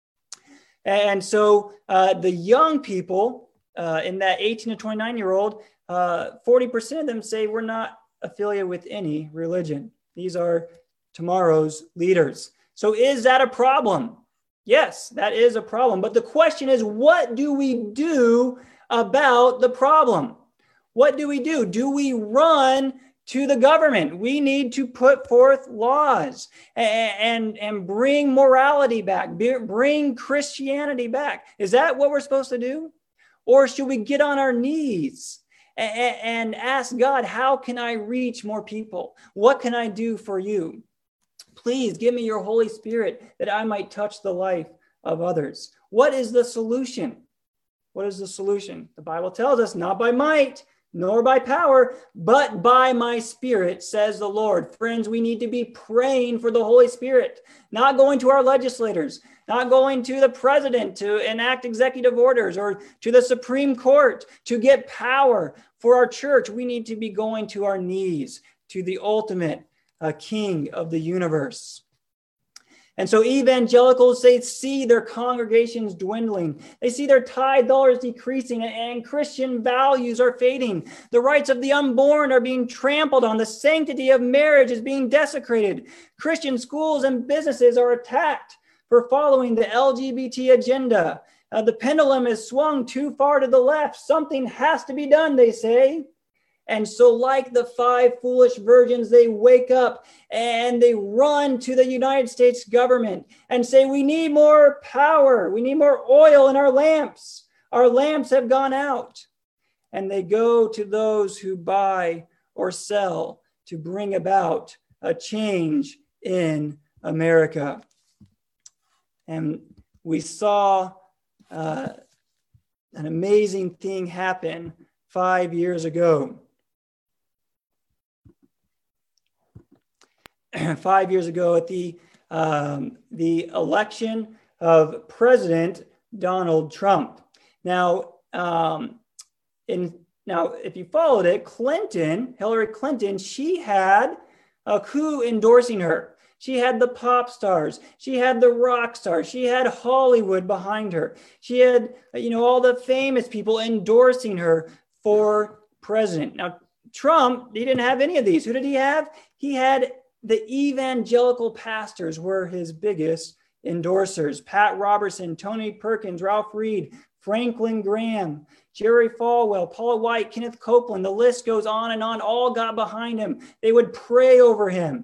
And so uh, the young people uh, in that eighteen to twenty-nine year old, uh, forty percent of them say we're not affiliated with any religion. These are tomorrow's leaders. So is that a problem? Yes, that is a problem. But the question is, what do we do about the problem? What do we do? Do we run to the government? We need to put forth laws and, and, and bring morality back, bring Christianity back. Is that what we're supposed to do? Or should we get on our knees and, and ask God, how can I reach more people? What can I do for you? Please give me your Holy Spirit that I might touch the life of others. What is the solution? What is the solution? The Bible tells us, not by might, nor by power, but by my Spirit, says the Lord. Friends, we need to be praying for the Holy Spirit, not going to our legislators, not going to the president to enact executive orders or to the Supreme Court to get power for our church. We need to be going to our knees, to the ultimate uh, King of the universe. And so evangelicals, they see their congregations dwindling. They see their tithe dollars decreasing, and Christian values are fading. The rights of the unborn are being trampled on. The sanctity of marriage is being desecrated. Christian schools and businesses are attacked for following the L G B T agenda. Uh, the pendulum is swung too far to the left. Something has to be done, they say. And so like the five foolish virgins, they wake up and they run to the United States government and say, we need more power. We need more oil in our lamps. Our lamps have gone out. And they go to those who buy or sell to bring about a change in America. And we saw uh, an amazing thing happen five years ago. Five years ago at the um, the election of President Donald Trump. Now, um, in now, if you followed it, Clinton, Hillary Clinton, she had a coup endorsing her. She had the pop stars. She had the rock stars. She had Hollywood behind her. She had, you know, all the famous people endorsing her for president. Now, Trump, he didn't have any of these. Who did he have? He had the evangelical pastors were his biggest endorsers. Pat Robertson, Tony Perkins, Ralph Reed, Franklin Graham, Jerry Falwell, Paula White, Kenneth Copeland. The list goes on and on. All got behind him. They would pray over him.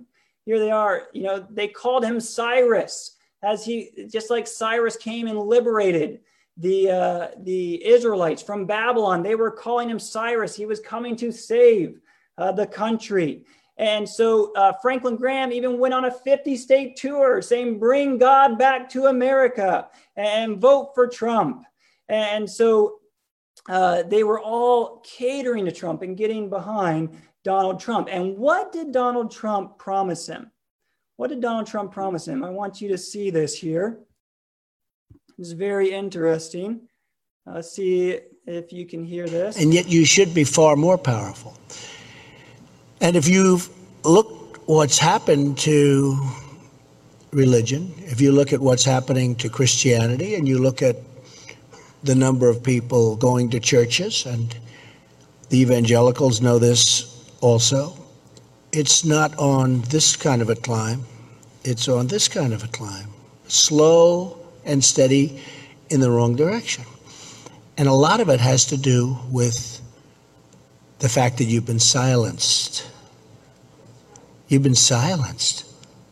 here they are. You know, they called him Cyrus, as he, just like Cyrus came and liberated the uh, the Israelites from Babylon. They were calling him Cyrus. He was coming to save uh, the country. And so uh, Franklin Graham even went on a fifty state tour saying, bring God back to America and vote for Trump. And so uh, they were all catering to Trump and getting behind Donald Trump. And what did Donald Trump promise him? What did Donald Trump promise him? I want you to see this here. It's very interesting. Uh, let's see if you can hear this. And yet you should be far more powerful. And if you've looked what's happened to religion, if you look at what's happening to Christianity, and you look at the number of people going to churches, and the evangelicals know this also, it's not on this kind of a climb, it's on this kind of a climb. Slow and steady in the wrong direction. And a lot of it has to do with the fact that you've been silenced. You've been silenced.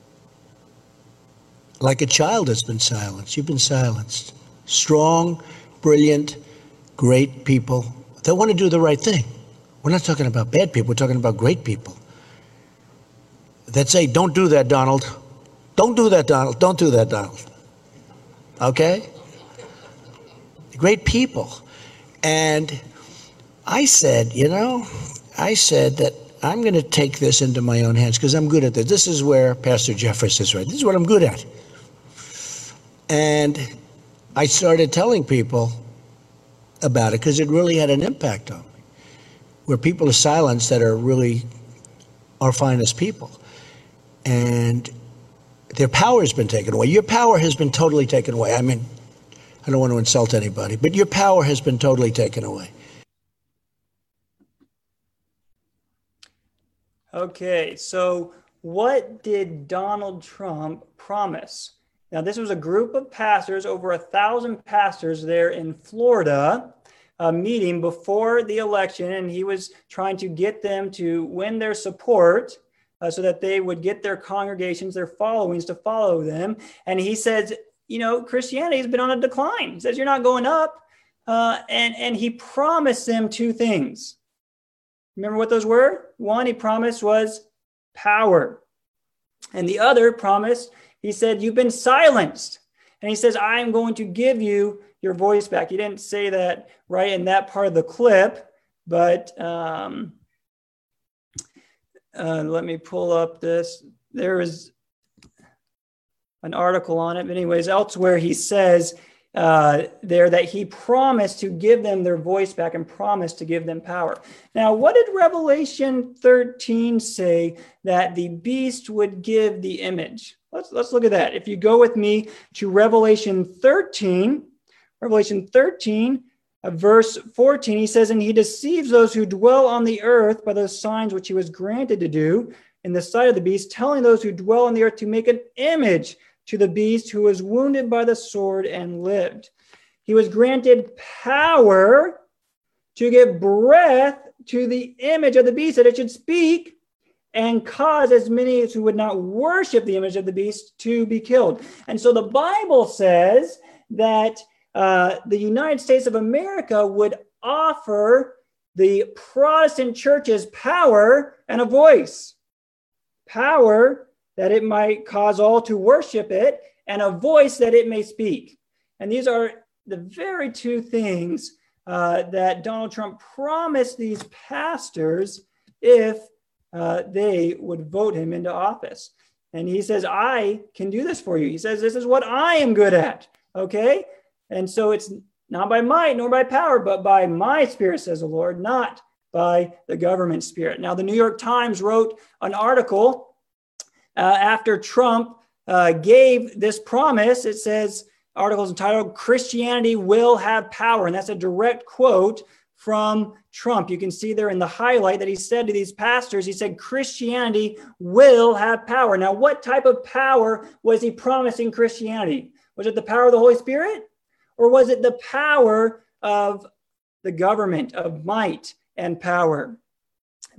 Like a child has been silenced. You've been silenced. Strong, brilliant, great people that want to do the right thing. We're not talking about bad people. We're talking about great people that say, don't do that, Donald. Don't do that, Donald. Don't do that, Donald. Okay? Great people. And I said, you know, I said that I'm going to take this into my own hands because I'm good at this. This is where Pastor Jeffress is right. This is what I'm good at. And I started telling people about it because it really had an impact on me. Where people are silenced that are really our finest people. And their power has been taken away. Your power has been totally taken away. I mean, I don't want to insult anybody, but your power has been totally taken away. Okay, so what did Donald Trump promise? Now, this was a group of pastors, over a thousand pastors there in Florida, a meeting before the election, and he was trying to get them to win their support uh, so that they would get their congregations, their followings to follow them. And he says, you know, Christianity has been on a decline. He says, you're not going up. Uh, and, and he promised them two things. Remember what those were? One he promised was power. And the other promise, he said, you've been silenced. And he says, I'm going to give you your voice back. He didn't say that right in that part of the clip, but um, uh, let me pull up this. There is an article on it. But anyways, elsewhere he says uh, there that he promised to give them their voice back and promised to give them power. Now, what did Revelation thirteen say that the beast would give the image? Let's, let's look at that. If you go with me to Revelation thirteen, Revelation thirteen, uh, verse fourteen, he says, and he deceives those who dwell on the earth by those signs which he was granted to do in the sight of the beast, telling those who dwell on the earth to make an image to the beast who was wounded by the sword and lived. He was granted power to give breath to the image of the beast, that it should speak and cause as many as who would not worship the image of the beast to be killed. And so the Bible says that uh, the United States of America would offer the Protestant churches power and a voice. Power that it might cause all to worship it, and a voice that it may speak. And these are the very two things uh, that Donald Trump promised these pastors if uh, they would vote him into office. And he says, I can do this for you. He says, this is what I am good at, okay? And so it's not by might nor by power, but by my spirit, says the Lord, not by the government spirit. Now, the New York Times wrote an article Uh, after Trump uh, gave this promise. It says, articles entitled, Christianity Will Have Power. And that's a direct quote from Trump. You can see there in the highlight that he said to these pastors, he said, Christianity will have power. Now, what type of power was he promising Christianity? Was it the power of the Holy Spirit? Or was it the power of the government, of might and power?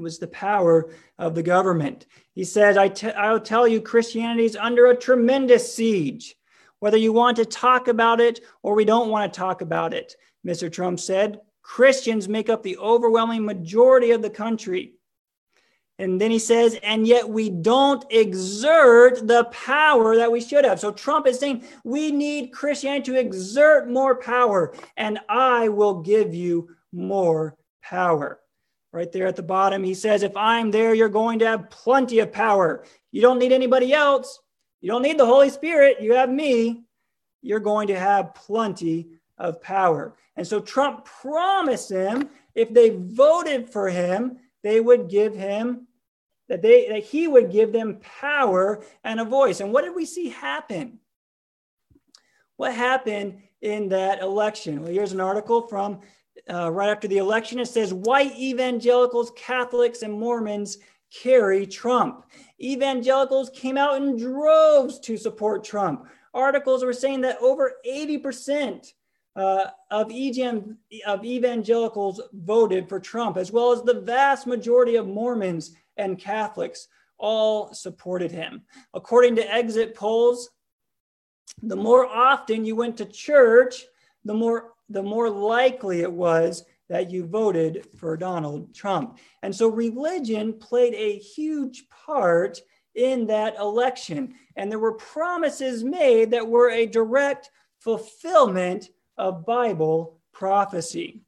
It was the power of the government. He says, I t- I'll tell you, Christianity is under a tremendous siege. Whether you want to talk about it or we don't want to talk about it, Mister Trump said, Christians make up the overwhelming majority of the country. And then he says, and yet we don't exert the power that we should have. So Trump is saying we need Christianity to exert more power, and I will give you more power. Right there at the bottom, he says, if I'm there, you're going to have plenty of power. You don't need anybody else. You don't need the Holy Spirit. You have me. You're going to have plenty of power. And so Trump promised them if they voted for him, they would give him, that they that he would give them power and a voice. And what did we see happen? What happened in that election? Well, here's an article from uh, right after the election. It says, white evangelicals, Catholics, and Mormons carry Trump. Evangelicals came out in droves to support Trump. Articles were saying that over eighty percent uh, of, ev- of evangelicals voted for Trump, as well as the vast majority of Mormons and Catholics all supported him. According to exit polls, the more often you went to church, the more, the more likely it was that you voted for Donald Trump. And so religion played a huge part in that election. And there were promises made that were a direct fulfillment of Bible prophecy.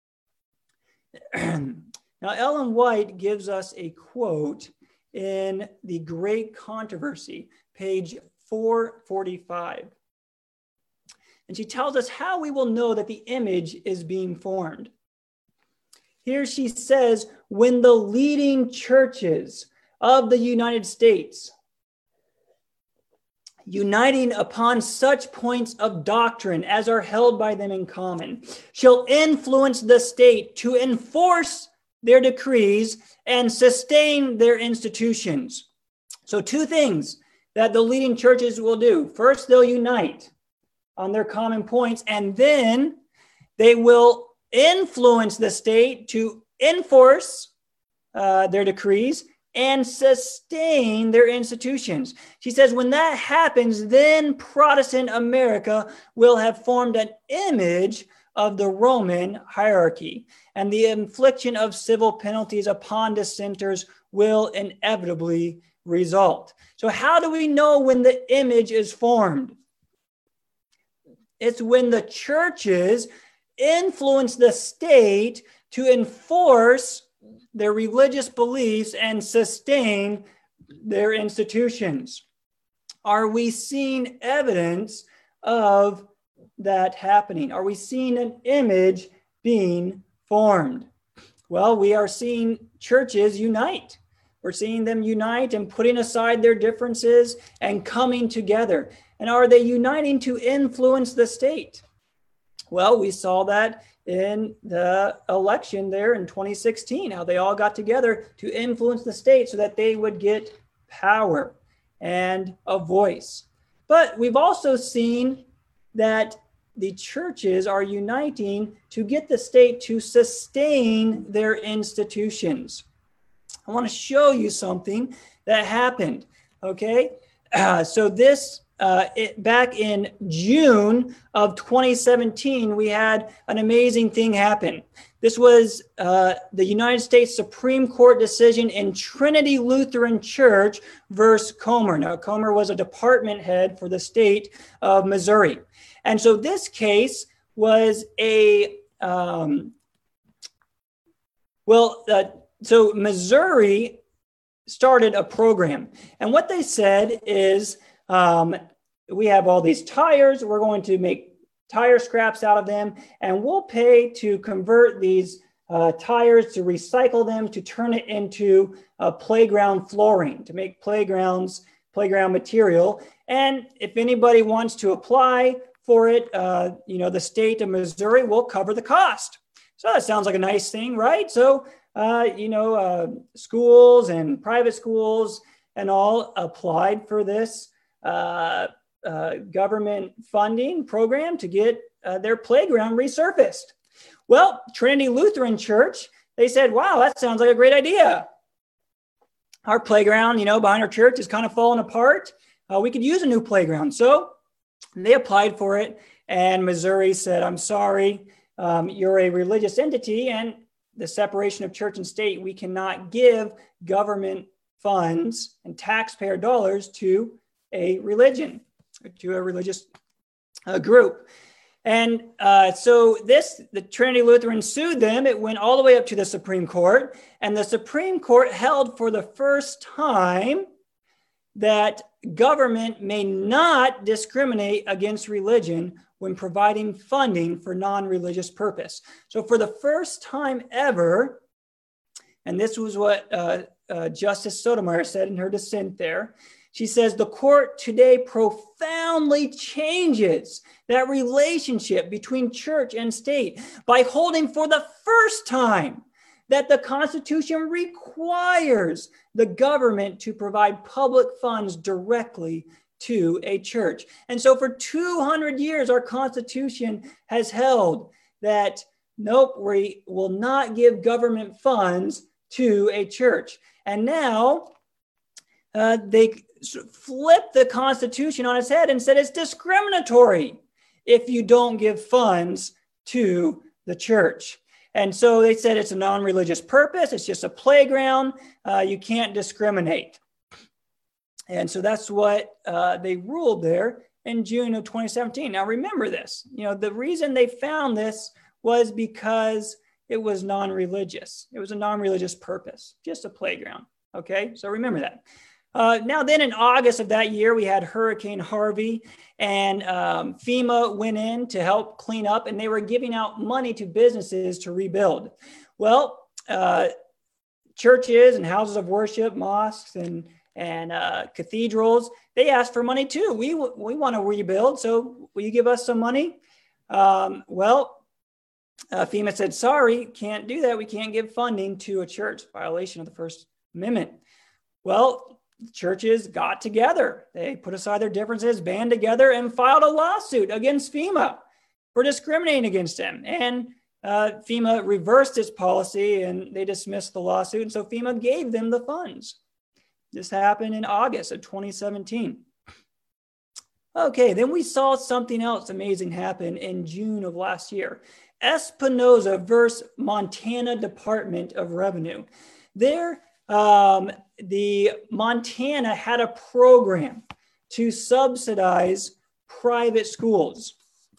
Now, Ellen White gives us a quote in The Great Controversy, page four forty-five. And she tells us how we will know that the image is being formed. Here she says, when the leading churches of the United States, uniting upon such points of doctrine as are held by them in common, shall influence the state to enforce their decrees and sustain their institutions. So two things that the leading churches will do. First, they'll unite on their common points, and then they will influence the state to enforce uh, their decrees and sustain their institutions. She says, when that happens, then Protestant America will have formed an image of the Roman hierarchy, and the infliction of civil penalties upon dissenters will inevitably result. So how do we know when the image is formed? It's when the churches influence the state to enforce their religious beliefs and sustain their institutions. Are we seeing evidence of that happening? Are we seeing an image being formed? Well, we are seeing churches unite. We're seeing them unite and putting aside their differences and coming together. And are they uniting to influence the state? Well, we saw that in the election there in twenty sixteen, how they all got together to influence the state so that they would get power and a voice. But we've also seen that the churches are uniting to get the state to sustain their institutions. I want to show you something that happened, okay? Uh, so this Uh, it, back in June of twenty seventeen, we had an amazing thing happen. This was uh, the United States Supreme Court decision in Trinity Lutheran Church versus Comer. Now, Comer was a department head for the state of Missouri. And so this case was a, um, well, uh, so Missouri started a program. And what they said is, Um, we have all these tires. We're going to make tire scraps out of them, and we'll pay to convert these uh, tires, to recycle them, to turn it into uh, playground flooring, to make playgrounds, playground material. And if anybody wants to apply for it, uh, you know, the state of Missouri will cover the cost. So that sounds like a nice thing, right? So, uh, you know, uh, schools and private schools and all applied for this Uh, uh, government funding program to get uh, their playground resurfaced. Well, Trinity Lutheran Church, they said, wow, that sounds like a great idea. Our playground, you know, behind our church is kind of falling apart. Uh, we could use a new playground. So they applied for it, and Missouri said, I'm sorry, um, you're a religious entity, and the separation of church and state, we cannot give government funds and taxpayer dollars to a religion, to a religious uh, group. And uh, so this, the Trinity Lutheran sued them. It went all the way up to the Supreme Court, and the Supreme Court held for the first time that government may not discriminate against religion when providing funding for non-religious purpose. So for the first time ever, and this was what uh, uh, Justice Sotomayor said in her dissent there, she says, the court today profoundly changes that relationship between church and state by holding for the first time that the Constitution requires the government to provide public funds directly to a church. And so for two hundred years, our Constitution has held that, nope, we will not give government funds to a church. And now uh, they flipped the Constitution on its head and said it's discriminatory if you don't give funds to the church. And so they said it's a non-religious purpose. It's just a playground. Uh, you can't discriminate. And so that's what uh, they ruled there in June of twenty seventeen. Now, remember this. You know, the reason they found this was because it was non-religious. It was a non-religious purpose, just a playground. Okay, so remember that. Uh, now, then in August of that year, we had Hurricane Harvey, and um, FEMA went in to help clean up, and they were giving out money to businesses to rebuild. Well, uh, churches and houses of worship, mosques and, and uh, cathedrals, they asked for money too. We, we want to rebuild, so will you give us some money? Um, well, uh, FEMA said, sorry, can't do that. We can't give funding to a church, violation of the First Amendment. Well, churches got together. They put aside their differences, band together, and filed a lawsuit against FEMA for discriminating against them. And uh, FEMA reversed its policy, and they dismissed the lawsuit. And so FEMA gave them the funds. This happened in August of twenty seventeen. Okay, then we saw something else amazing happen in June of last year. Espinoza versus Montana Department of Revenue. There, um, the Montana had a program to subsidize private schools.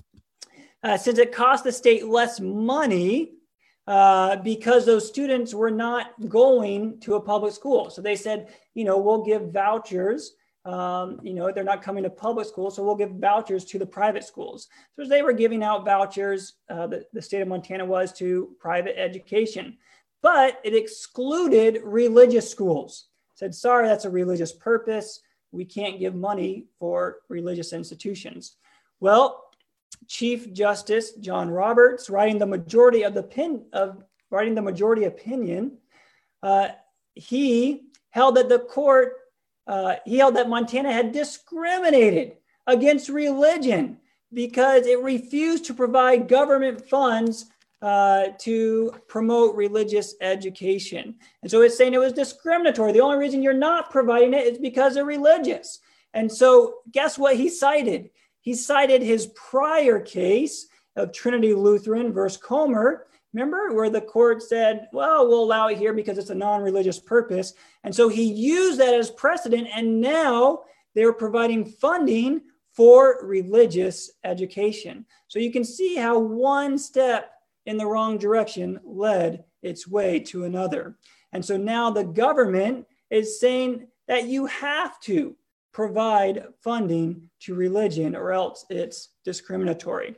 Uh, since it cost the state less money uh, because those students were not going to a public school. So they said, you know, we'll give vouchers. Um, you know, they're not coming to public school, so we'll give vouchers to the private schools. So they were giving out vouchers, uh, the, the state of Montana was, to private education. But it excluded religious schools. Said, sorry, that's a religious purpose. We can't give money for religious institutions. Well, Chief Justice John Roberts, writing the majority of the pin of writing the majority opinion, uh, he held that the court uh, he held that Montana had discriminated against religion because it refused to provide government funds Uh, to promote religious education. And so it's saying it was discriminatory. The only reason you're not providing it is because they're religious. And so guess what he cited? He cited his prior case of Trinity Lutheran versus Comer. Remember where the court said, well, we'll allow it here because it's a non-religious purpose. And so he used that as precedent. And now they're providing funding for religious education. So you can see how one step in the wrong direction led its way to another. And so now the government is saying that you have to provide funding to religion or else it's discriminatory.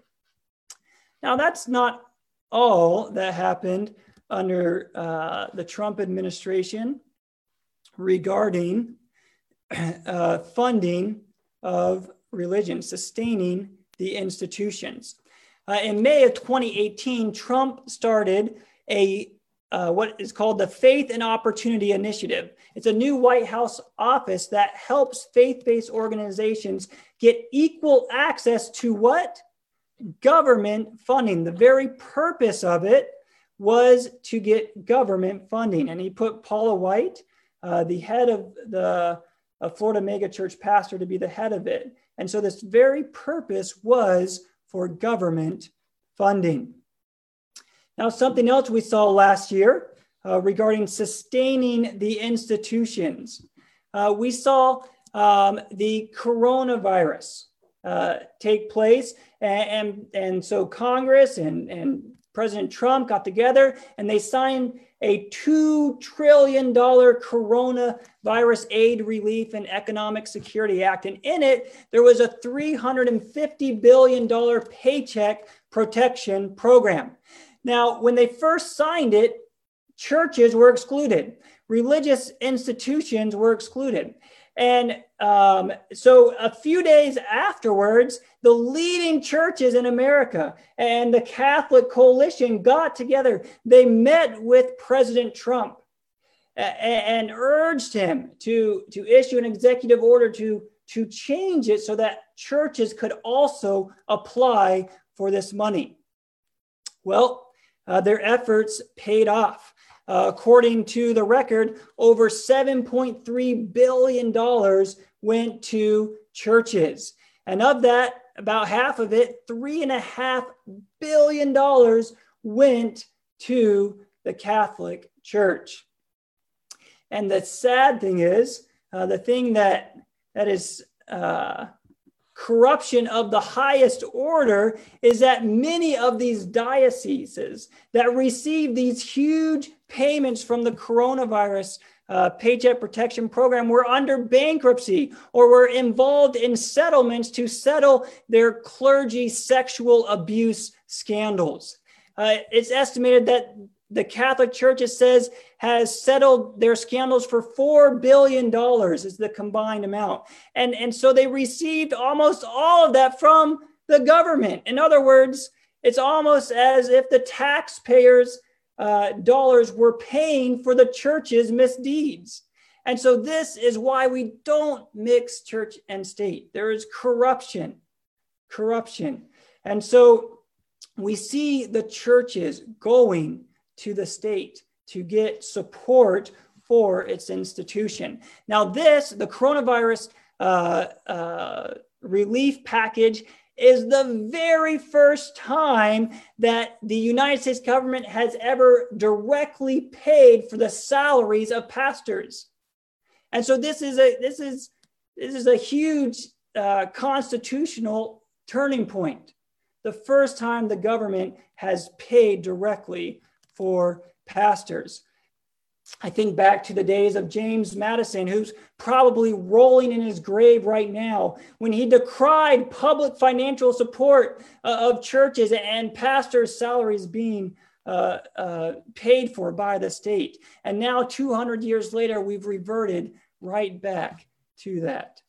Now, that's not all that happened under uh, the Trump administration regarding uh, funding of religion, sustaining the institutions. Uh, in May of twenty eighteen, Trump started a uh, what is called the Faith and Opportunity Initiative. It's a new White House office that helps faith-based organizations get equal access to what? Government funding. The very purpose of it was to get government funding. And he put Paula White, uh, the head of the of Florida megachurch pastor, to be the head of it. And so this very purpose was for government funding. Now, something else we saw last year uh, regarding sustaining the institutions. Uh, we saw um, the coronavirus uh, take place. And, and, and so Congress and, and President Trump got together and they signed a two trillion dollars Coronavirus Aid, Relief, and Economic Security Act. And in it, there was a three hundred fifty billion dollars Paycheck Protection Program. Now, when they first signed it, churches were excluded. Religious institutions were excluded. And um, so a few days afterwards, the leading churches in America and the Catholic Coalition got together. They met with President Trump and, and urged him to, to issue an executive order to, to change it so that churches could also apply for this money. Well, uh, their efforts paid off. Uh, according to the record, over seven point three billion dollars went to churches. And of that, about half of it, three and a half billion dollars went to the Catholic Church. And the sad thing is, uh, the thing that, that is uh, corruption of the highest order is that many of these dioceses that receive these huge payments from the coronavirus uh, Paycheck Protection Program were under bankruptcy or were involved in settlements to settle their clergy sexual abuse scandals. Uh, it's estimated that the Catholic Church, it says, has settled their scandals for four billion dollars is the combined amount. And, and so they received almost all of that from the government. In other words, it's almost as if the taxpayers' uh, dollars were paying for the church's misdeeds. And so this is why we don't mix church and state. There is corruption, corruption. And so we see the churches going to the state to get support for its institution. Now this, the coronavirus uh, uh, relief package, is the very first time that the United States government has ever directly paid for the salaries of pastors. And so this is a this is this is a huge uh, constitutional turning point. The first time the government has paid directly for pastors. I think back to the days of James Madison, who's probably rolling in his grave right now, when he decried public financial support uh, of churches and pastors' salaries being uh, uh, paid for by the state. And now two hundred years later, we've reverted right back to that.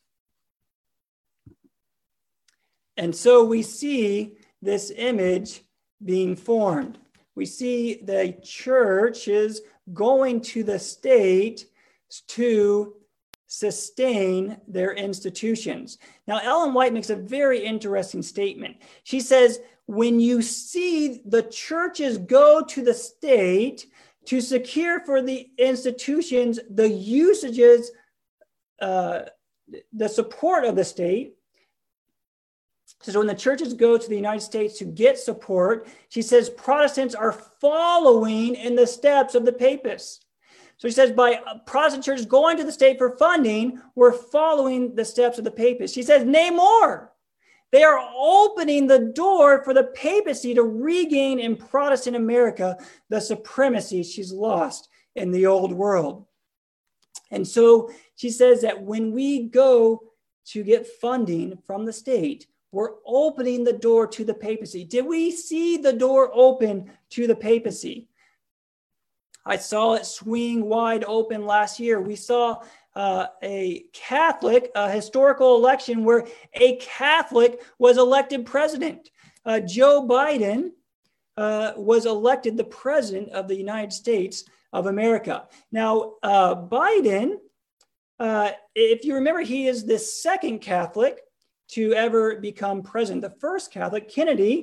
And so we see this image being formed. We see the church is going to the state to sustain their institutions. Now, Ellen White makes a very interesting statement. She says, when you see the churches go to the state to secure for the institutions the usages, uh, the support of the state. So when the churches go to the United States to get support, she says Protestants are following in the steps of the papists. So she says by Protestant churches going to the state for funding, we're following the steps of the papists. She says, nay more. They are opening the door for the papacy to regain in Protestant America the supremacy she's lost in the old world. And so she says that when we go to get funding from the state, we're opening the door to the papacy. Did we see the door open to the papacy? I saw it swing wide open last year. We saw uh, a Catholic, a historical election where a Catholic was elected president. Uh, Joe Biden uh, was elected the president of the United States of America. Now, uh, Biden, uh, if you remember, he is the second Catholic to ever become president. The first Catholic, Kennedy,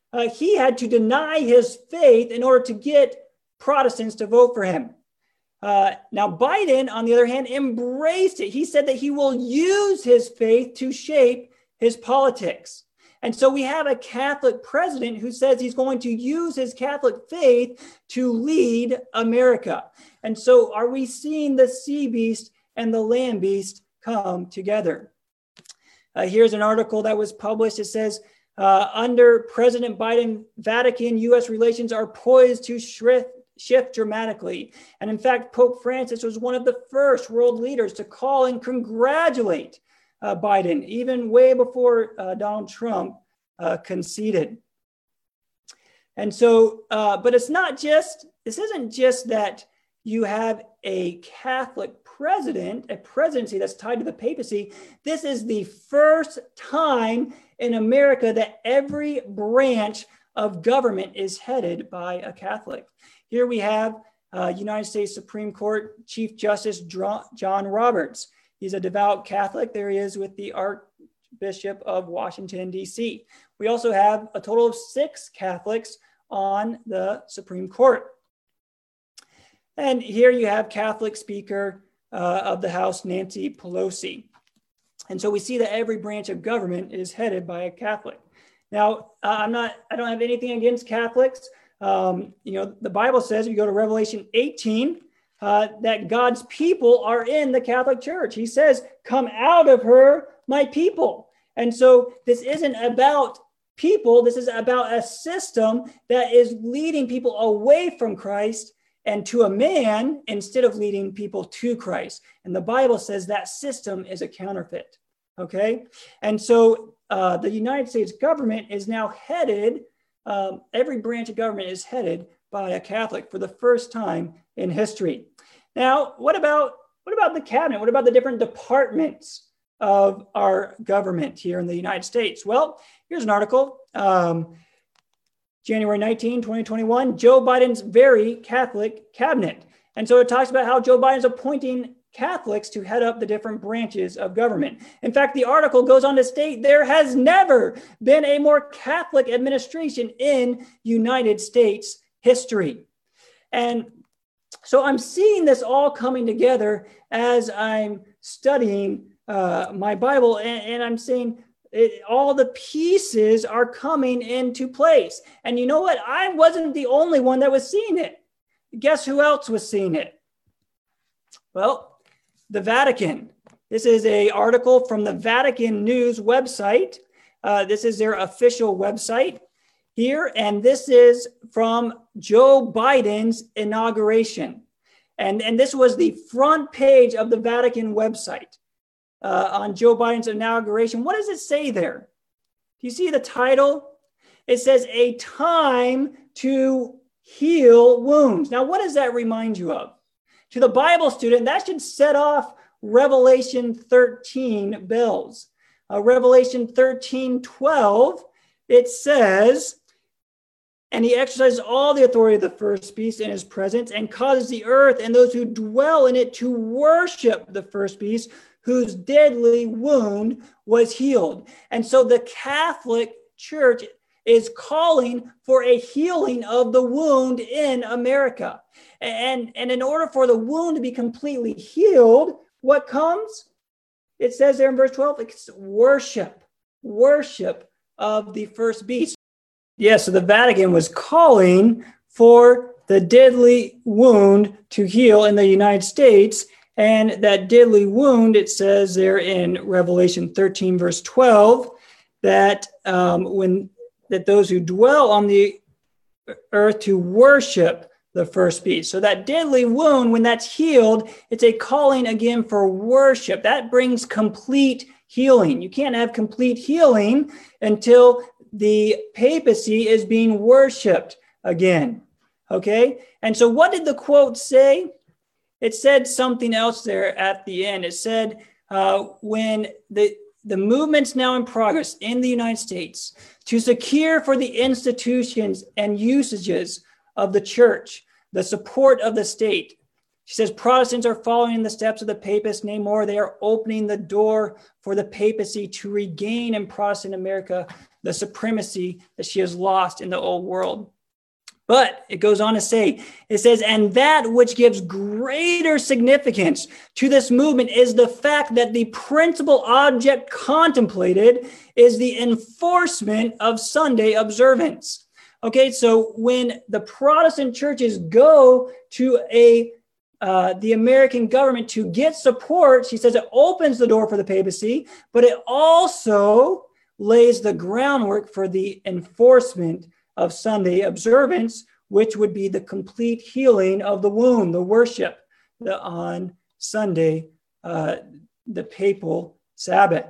uh, he had to deny his faith in order to get Protestants to vote for him. Uh, now, Biden, on the other hand, embraced it. He said that he will use his faith to shape his politics. And so we have a Catholic president who says he's going to use his Catholic faith to lead America. And so are we seeing the sea beast and the land beast come together? Uh, here's an article that was published. It says, uh, under President Biden, Vatican-U S relations are poised to shift, shift dramatically. And in fact, Pope Francis was one of the first world leaders to call and congratulate uh, Biden, even way before uh, Donald Trump uh, conceded. And so, uh, but it's not just, this isn't just that you have a Catholic president, a presidency that's tied to the papacy. This is the first time in America that every branch of government is headed by a Catholic. Here we have uh, United States Supreme Court Chief Justice John Roberts. He's a devout Catholic. There he is with the Archbishop of Washington, D C. We also have a total of six Catholics on the Supreme Court. And here you have Catholic Speaker uh, of the House, Nancy Pelosi. And so we see that every branch of government is headed by a Catholic. Now, uh, I'm not, I don't have anything against Catholics. Um, you know, the Bible says, if you go to Revelation eighteen, uh, that God's people are in the Catholic Church. He says, come out of her, my people. And so this isn't about people. This is about a system that is leading people away from Christ and to a man instead of leading people to Christ. And the Bible says that system is a counterfeit. Okay. And so uh, the United States government is now headed, um, every branch of government is headed by a Catholic for the first time in history. Now, what about, what about the cabinet? What about the different departments of our government here in the United States? Well, here's an article. Um, January nineteenth, twenty twenty-one, Joe Biden's very Catholic cabinet. And so it talks about how Joe Biden's appointing Catholics to head up the different branches of government. In fact, the article goes on to state there has never been a more Catholic administration in United States history. And so I'm seeing this all coming together as I'm studying uh, my Bible, and, and I'm saying, It, all the pieces are coming into place. And you know what? I wasn't the only one that was seeing it. Guess who else was seeing it? Well, the Vatican. This is an article from the Vatican News website. Uh, this is their official website here. And this is from Joe Biden's inauguration. And, and this was the front page of the Vatican website. Uh, on Joe Biden's inauguration. What does it say there? Do you see the title? It says, A Time to Heal Wounds. Now, what does that remind you of? To the Bible student, that should set off Revelation thirteen bells. Uh, Revelation thirteen twelve, it says, and he exercises all the authority of the first beast in his presence and causes the earth and those who dwell in it to worship the first beast, whose deadly wound was healed. And so the Catholic Church is calling for a healing of the wound in America. And, and in order for the wound to be completely healed, what comes? It says there in verse twelve, it's worship, worship of the first beast. Yes, yeah, so the Vatican was calling for the deadly wound to heal in the United States. And that deadly wound, it says there in Revelation thirteen, verse twelve, that um, when that those who dwell on the earth to worship the first beast. So that deadly wound, when that's healed, it's a calling again for worship. That brings complete healing. You can't have complete healing until the papacy is being worshiped again. Okay? And so what did the quote say? It said something else there at the end. It said, uh, when the, the movement's now in progress in the United States to secure for the institutions and usages of the church, the support of the state. She says, Protestants are following in the steps of the papists. Nay more, they are opening the door for the papacy to regain in Protestant America the supremacy that she has lost in the old world. But it goes on to say, it says, and that which gives greater significance to this movement is the fact that the principal object contemplated is the enforcement of Sunday observance. Okay, so when the Protestant churches go to a uh, the American government to get support, she says it opens the door for the papacy, but it also lays the groundwork for the enforcement of Sunday observance, which would be the complete healing of the wound, the worship the, on Sunday, uh, the papal Sabbath.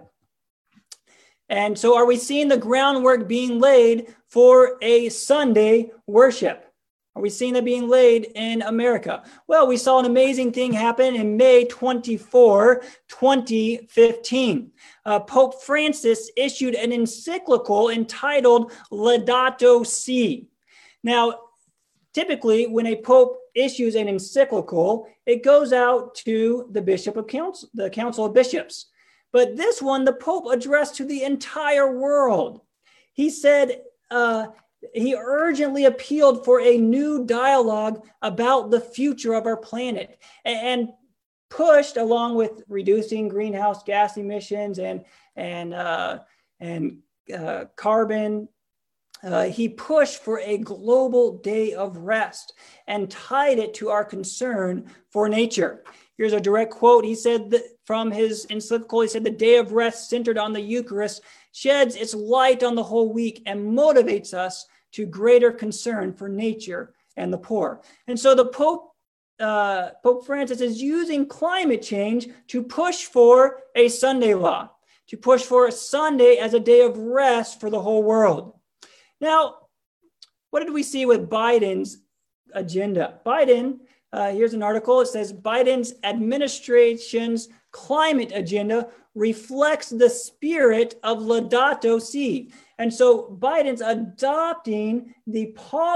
And so are we seeing the groundwork being laid for a Sunday worship? Are we seeing that being laid in America? Well, we saw an amazing thing happen in May twenty-fourth, twenty fifteen. Uh, Pope Francis issued an encyclical entitled Laudato Si. Now, typically, when a pope issues an encyclical, it goes out to the bishop of council, the Council of Bishops. But this one, the pope addressed to the entire world. He said, uh, he urgently appealed for a new dialogue about the future of our planet and pushed, along with reducing greenhouse gas emissions and and uh, and uh, carbon. Uh, he pushed for a global day of rest and tied it to our concern for nature. Here's a direct quote. He said that from his encyclical, he said, the day of rest centered on the Eucharist sheds its light on the whole week and motivates us to greater concern for nature and the poor. And so the Pope, uh, Pope Francis is using climate change to push for a Sunday law, to push for a Sunday as a day of rest for the whole world. Now, what did we see with Biden's agenda? Biden, uh, here's an article. It says Biden's administration's climate agenda reflects the spirit of Laudato Si. And so Biden's adopting the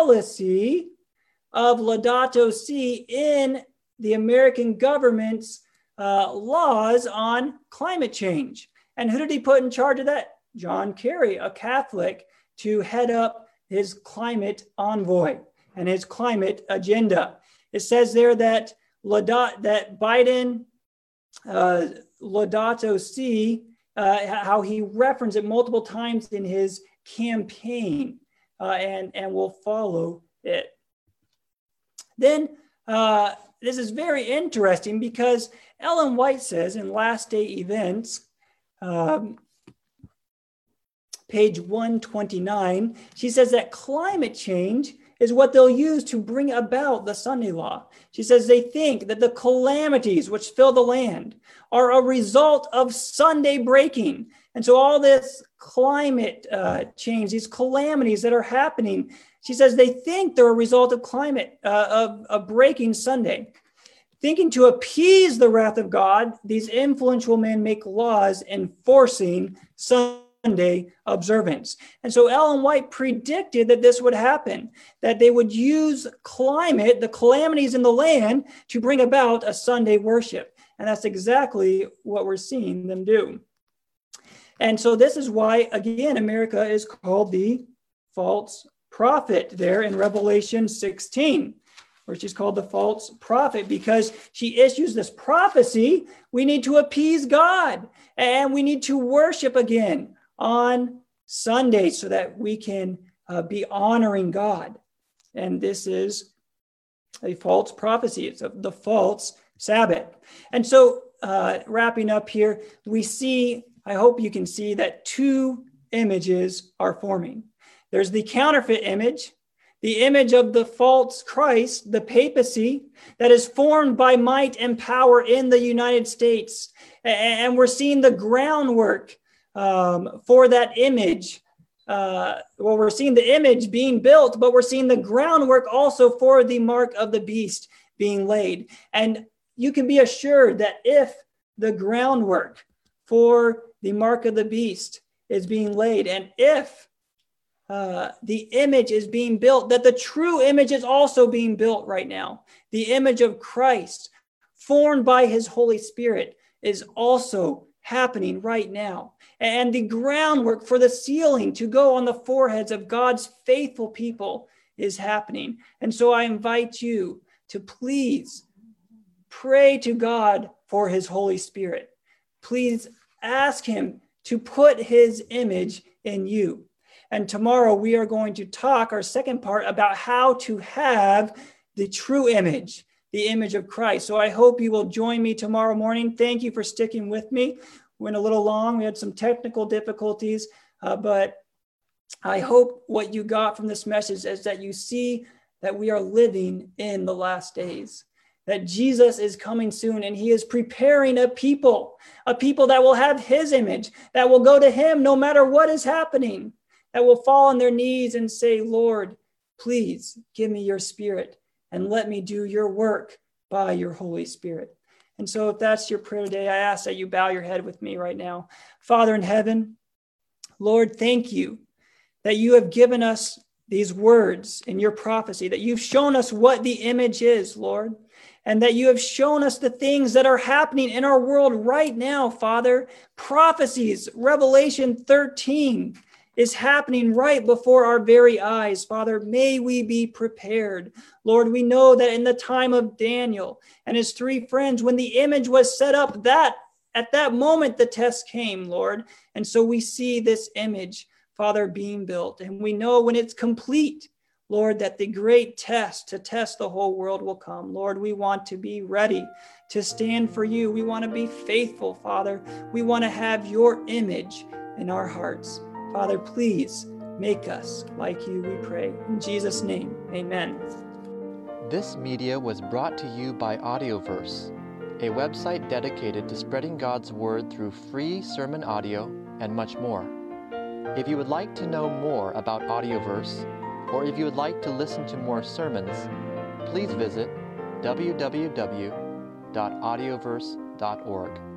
policy of Laudato Si in the American government's uh, laws on climate change. And who did he put in charge of that? John Kerry, a Catholic, to head up his climate envoy and his climate agenda. It says there that Laudato, that Biden, uh, Laudato Si, uh, how he referenced it multiple times in his campaign, uh, and, and will follow it. Then uh, this is very interesting because Ellen White says in Last Day Events, um, page one twenty-nine, she says that climate change is what they'll use to bring about the Sunday law. She says they think that the calamities which fill the land are a result of Sunday breaking. And so all this climate uh, change, these calamities that are happening, she says they think they're a result of climate, uh, of, of breaking Sunday. Thinking to appease the wrath of God, these influential men make laws enforcing Sunday observance. And so Ellen White predicted that this would happen, that they would use climate, the calamities in the land, to bring about a Sunday worship. And that's exactly what we're seeing them do. And so this is why, again, America is called the false prophet there in Revelation sixteen, where she's called the false prophet, because she issues this prophecy. We need to appease God and we need to worship again on Sunday so that we can uh, be honoring God. And this is a false prophecy. It's a, the false Sabbath. And so uh, wrapping up here, we see, I hope you can see that two images are forming. There's the counterfeit image, the image of the false Christ, the papacy, that is formed by might and power in the United States. And we're seeing the groundwork um, for that image. Uh, well, we're seeing the image being built, but we're seeing the groundwork also for the mark of the beast being laid. And you can be assured that if the groundwork for the mark of the beast is being laid, and if Uh, the image is being built, that the true image is also being built right now. The image of Christ, formed by his Holy Spirit, is also happening right now. And the groundwork for the sealing to go on the foreheads of God's faithful people is happening. And so I invite you to please pray to God for his Holy Spirit. Please ask him to put his image in you. And tomorrow we are going to talk, our second part, about how to have the true image, the image of Christ. So I hope you will join me tomorrow morning. Thank you for sticking with me. We went a little long. We had some technical difficulties, uh, but I hope what you got from this message is that you see that we are living in the last days, that Jesus is coming soon, and he is preparing a people, a people that will have his image, that will go to him no matter what is happening, that will fall on their knees and say, Lord, please give me your Spirit and let me do your work by your Holy Spirit. And so if that's your prayer today, I ask that you bow your head with me right now. Father in heaven, Lord, thank you that you have given us these words in your prophecy, that you've shown us what the image is, Lord, and that you have shown us the things that are happening in our world right now, Father. Prophecies, Revelation thirteen is happening right before our very eyes, Father. May we be prepared. Lord, we know that in the time of Daniel and his three friends, when the image was set up, that at that moment the test came, Lord. And so we see this image, Father, being built. And we know when it's complete, Lord, that the great test to test the whole world will come. Lord, we want to be ready to stand for you. We want to be faithful, Father. We want to have your image in our hearts. Father, please make us like you, we pray. In Jesus' name, amen. This media was brought to you by Audioverse, a website dedicated to spreading God's word through free sermon audio and much more. If you would like to know more about Audioverse, or if you would like to listen to more sermons, please visit w w w dot audioverse dot org.